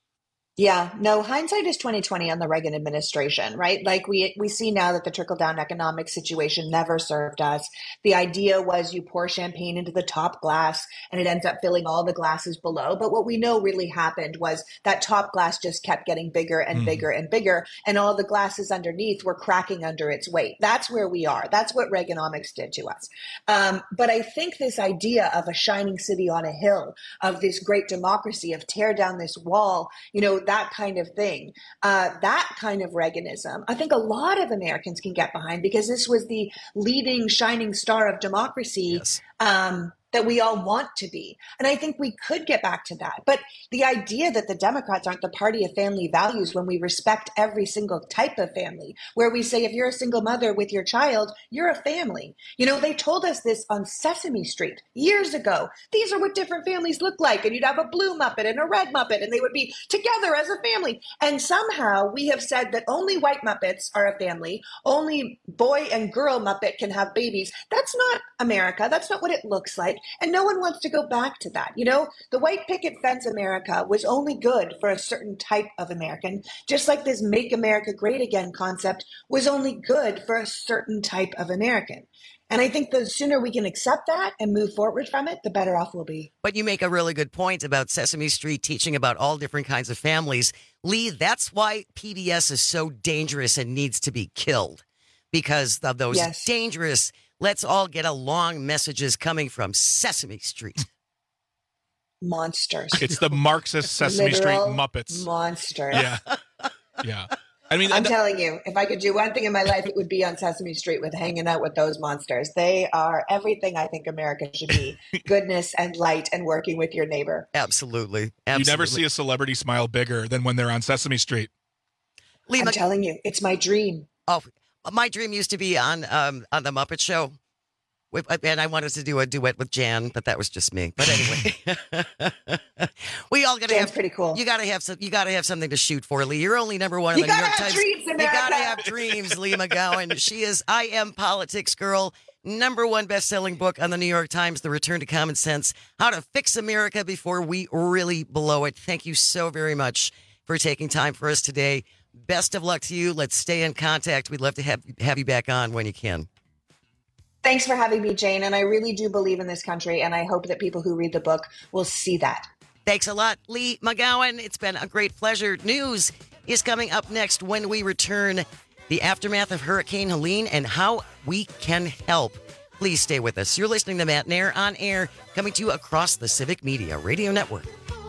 Yeah, no, hindsight is twenty twenty on the Reagan administration, right? Like we we see now that the trickle-down economic situation never served us. The idea was you pour champagne into the top glass and it ends up filling all the glasses below. But what we know really happened was that top glass just kept getting bigger and Mm. bigger and bigger, and all the glasses underneath were cracking under its weight. That's where we are. That's what Reaganomics did to us. Um, but I think this idea of a shining city on a hill, of this great democracy, of tear down this wall, you know, that kind of thing, uh, that kind of Reaganism, I think a lot of Americans can get behind, because this was the leading shining star of democracy. Um, that we all want to be. And I think we could get back to that. But the idea that the Democrats aren't the party of family values, when we respect every single type of family, where we say if you're a single mother with your child, you're a family. You know, they told us this on Sesame Street years ago. These are what different families look like. And you'd have a blue Muppet and a red Muppet, and they would be together as a family. And somehow we have said that only white Muppets are a family, only boy and girl Muppet can have babies. That's not America. That's not what it looks like. And no one wants to go back to that. You know, the white picket fence America was only good for a certain type of American, just like this Make America Great Again concept was only good for a certain type of American. And I think the sooner we can accept that and move forward from it, the better off we'll be. But you make a really good point about Sesame Street teaching about all different kinds of families. Lee, that's why P B S is so dangerous and needs to be killed, because of those Yes. dangerous let's all get along messages coming from Sesame Street. Monsters. It's the Marxist Sesame Street Literal Muppets. Monsters. Yeah. Yeah. I mean, I'm and- telling you, if I could do one thing in my life, it would be on Sesame Street with hanging out with those monsters. They are everything I think America should be. Goodness and light and working with your neighbor. Absolutely. You never see a celebrity smile bigger than when they're on Sesame Street. Lee, I'm Mc- telling you, it's my dream. Oh, my dream used to be on um, on the Muppet Show, with, and I wanted to do a duet with Jan, but that was just me. But anyway, we all gotta Jan's have pretty cool. You gotta have some. You gotta have something to shoot for, Lee. You're only number one in You the New gotta York have Times. dreams, You America. gotta have dreams, Lee McGowan. She is I Am Politics Girl, number one best-selling book on the New York Times, The Return to Common Sense: How to Fix America Before We Really Blow It. Thank you so very much for taking time for us today. Best of luck to you. Let's stay in contact. We'd love to have, have you back on when you can. Thanks for having me, Jane. And I really do believe in this country, and I hope that people who read the book will see that. Thanks a lot, Lee McGowan. It's been a great pleasure. News is coming up next when we return. The aftermath of Hurricane Helene and how we can help. Please stay with us. You're listening to Matt Nair on air, coming to you across the Civic Media Radio Network.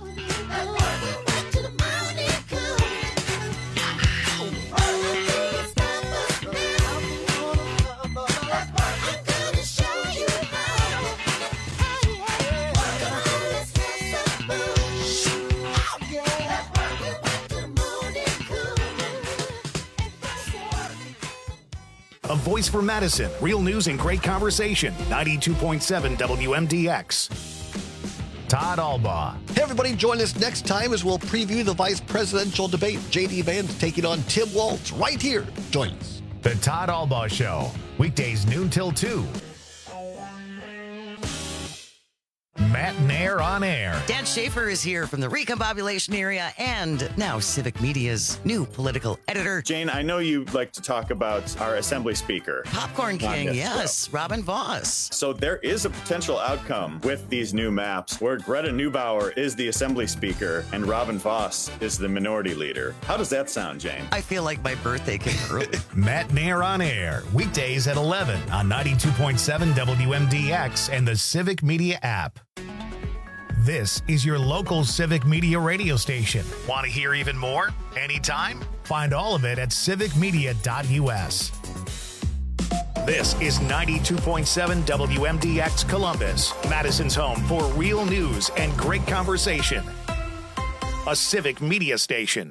A voice for Madison. Real news and great conversation. ninety-two point seven W M D X. Todd Albaugh. Hey, everybody, join us next time as we'll preview the vice presidential debate. J D Vance taking on Tim Walz right here. Join us. The Todd Albaugh Show. Weekdays noon till two. Matt Nair on air. Dan Schaefer is here from the Recombobulation area and now Civic Media's new political editor. Jane, I know you like to talk about our Assembly Speaker. Popcorn King, yes, show. Robin Voss. So there is a potential outcome with these new maps where Greta Neubauer is the Assembly Speaker and Robin Voss is the Minority Leader. How does that sound, Jane? I feel like my birthday came early. Matt Nair on air, weekdays at eleven on ninety-two point seven W M D X and the Civic Media app. This is your local Civic Media radio station. Want to hear even more? Anytime? Find all of it at civic media dot U S. This is ninety-two point seven W M D X Columbus, Madison's home for real news and great conversation. A Civic Media station.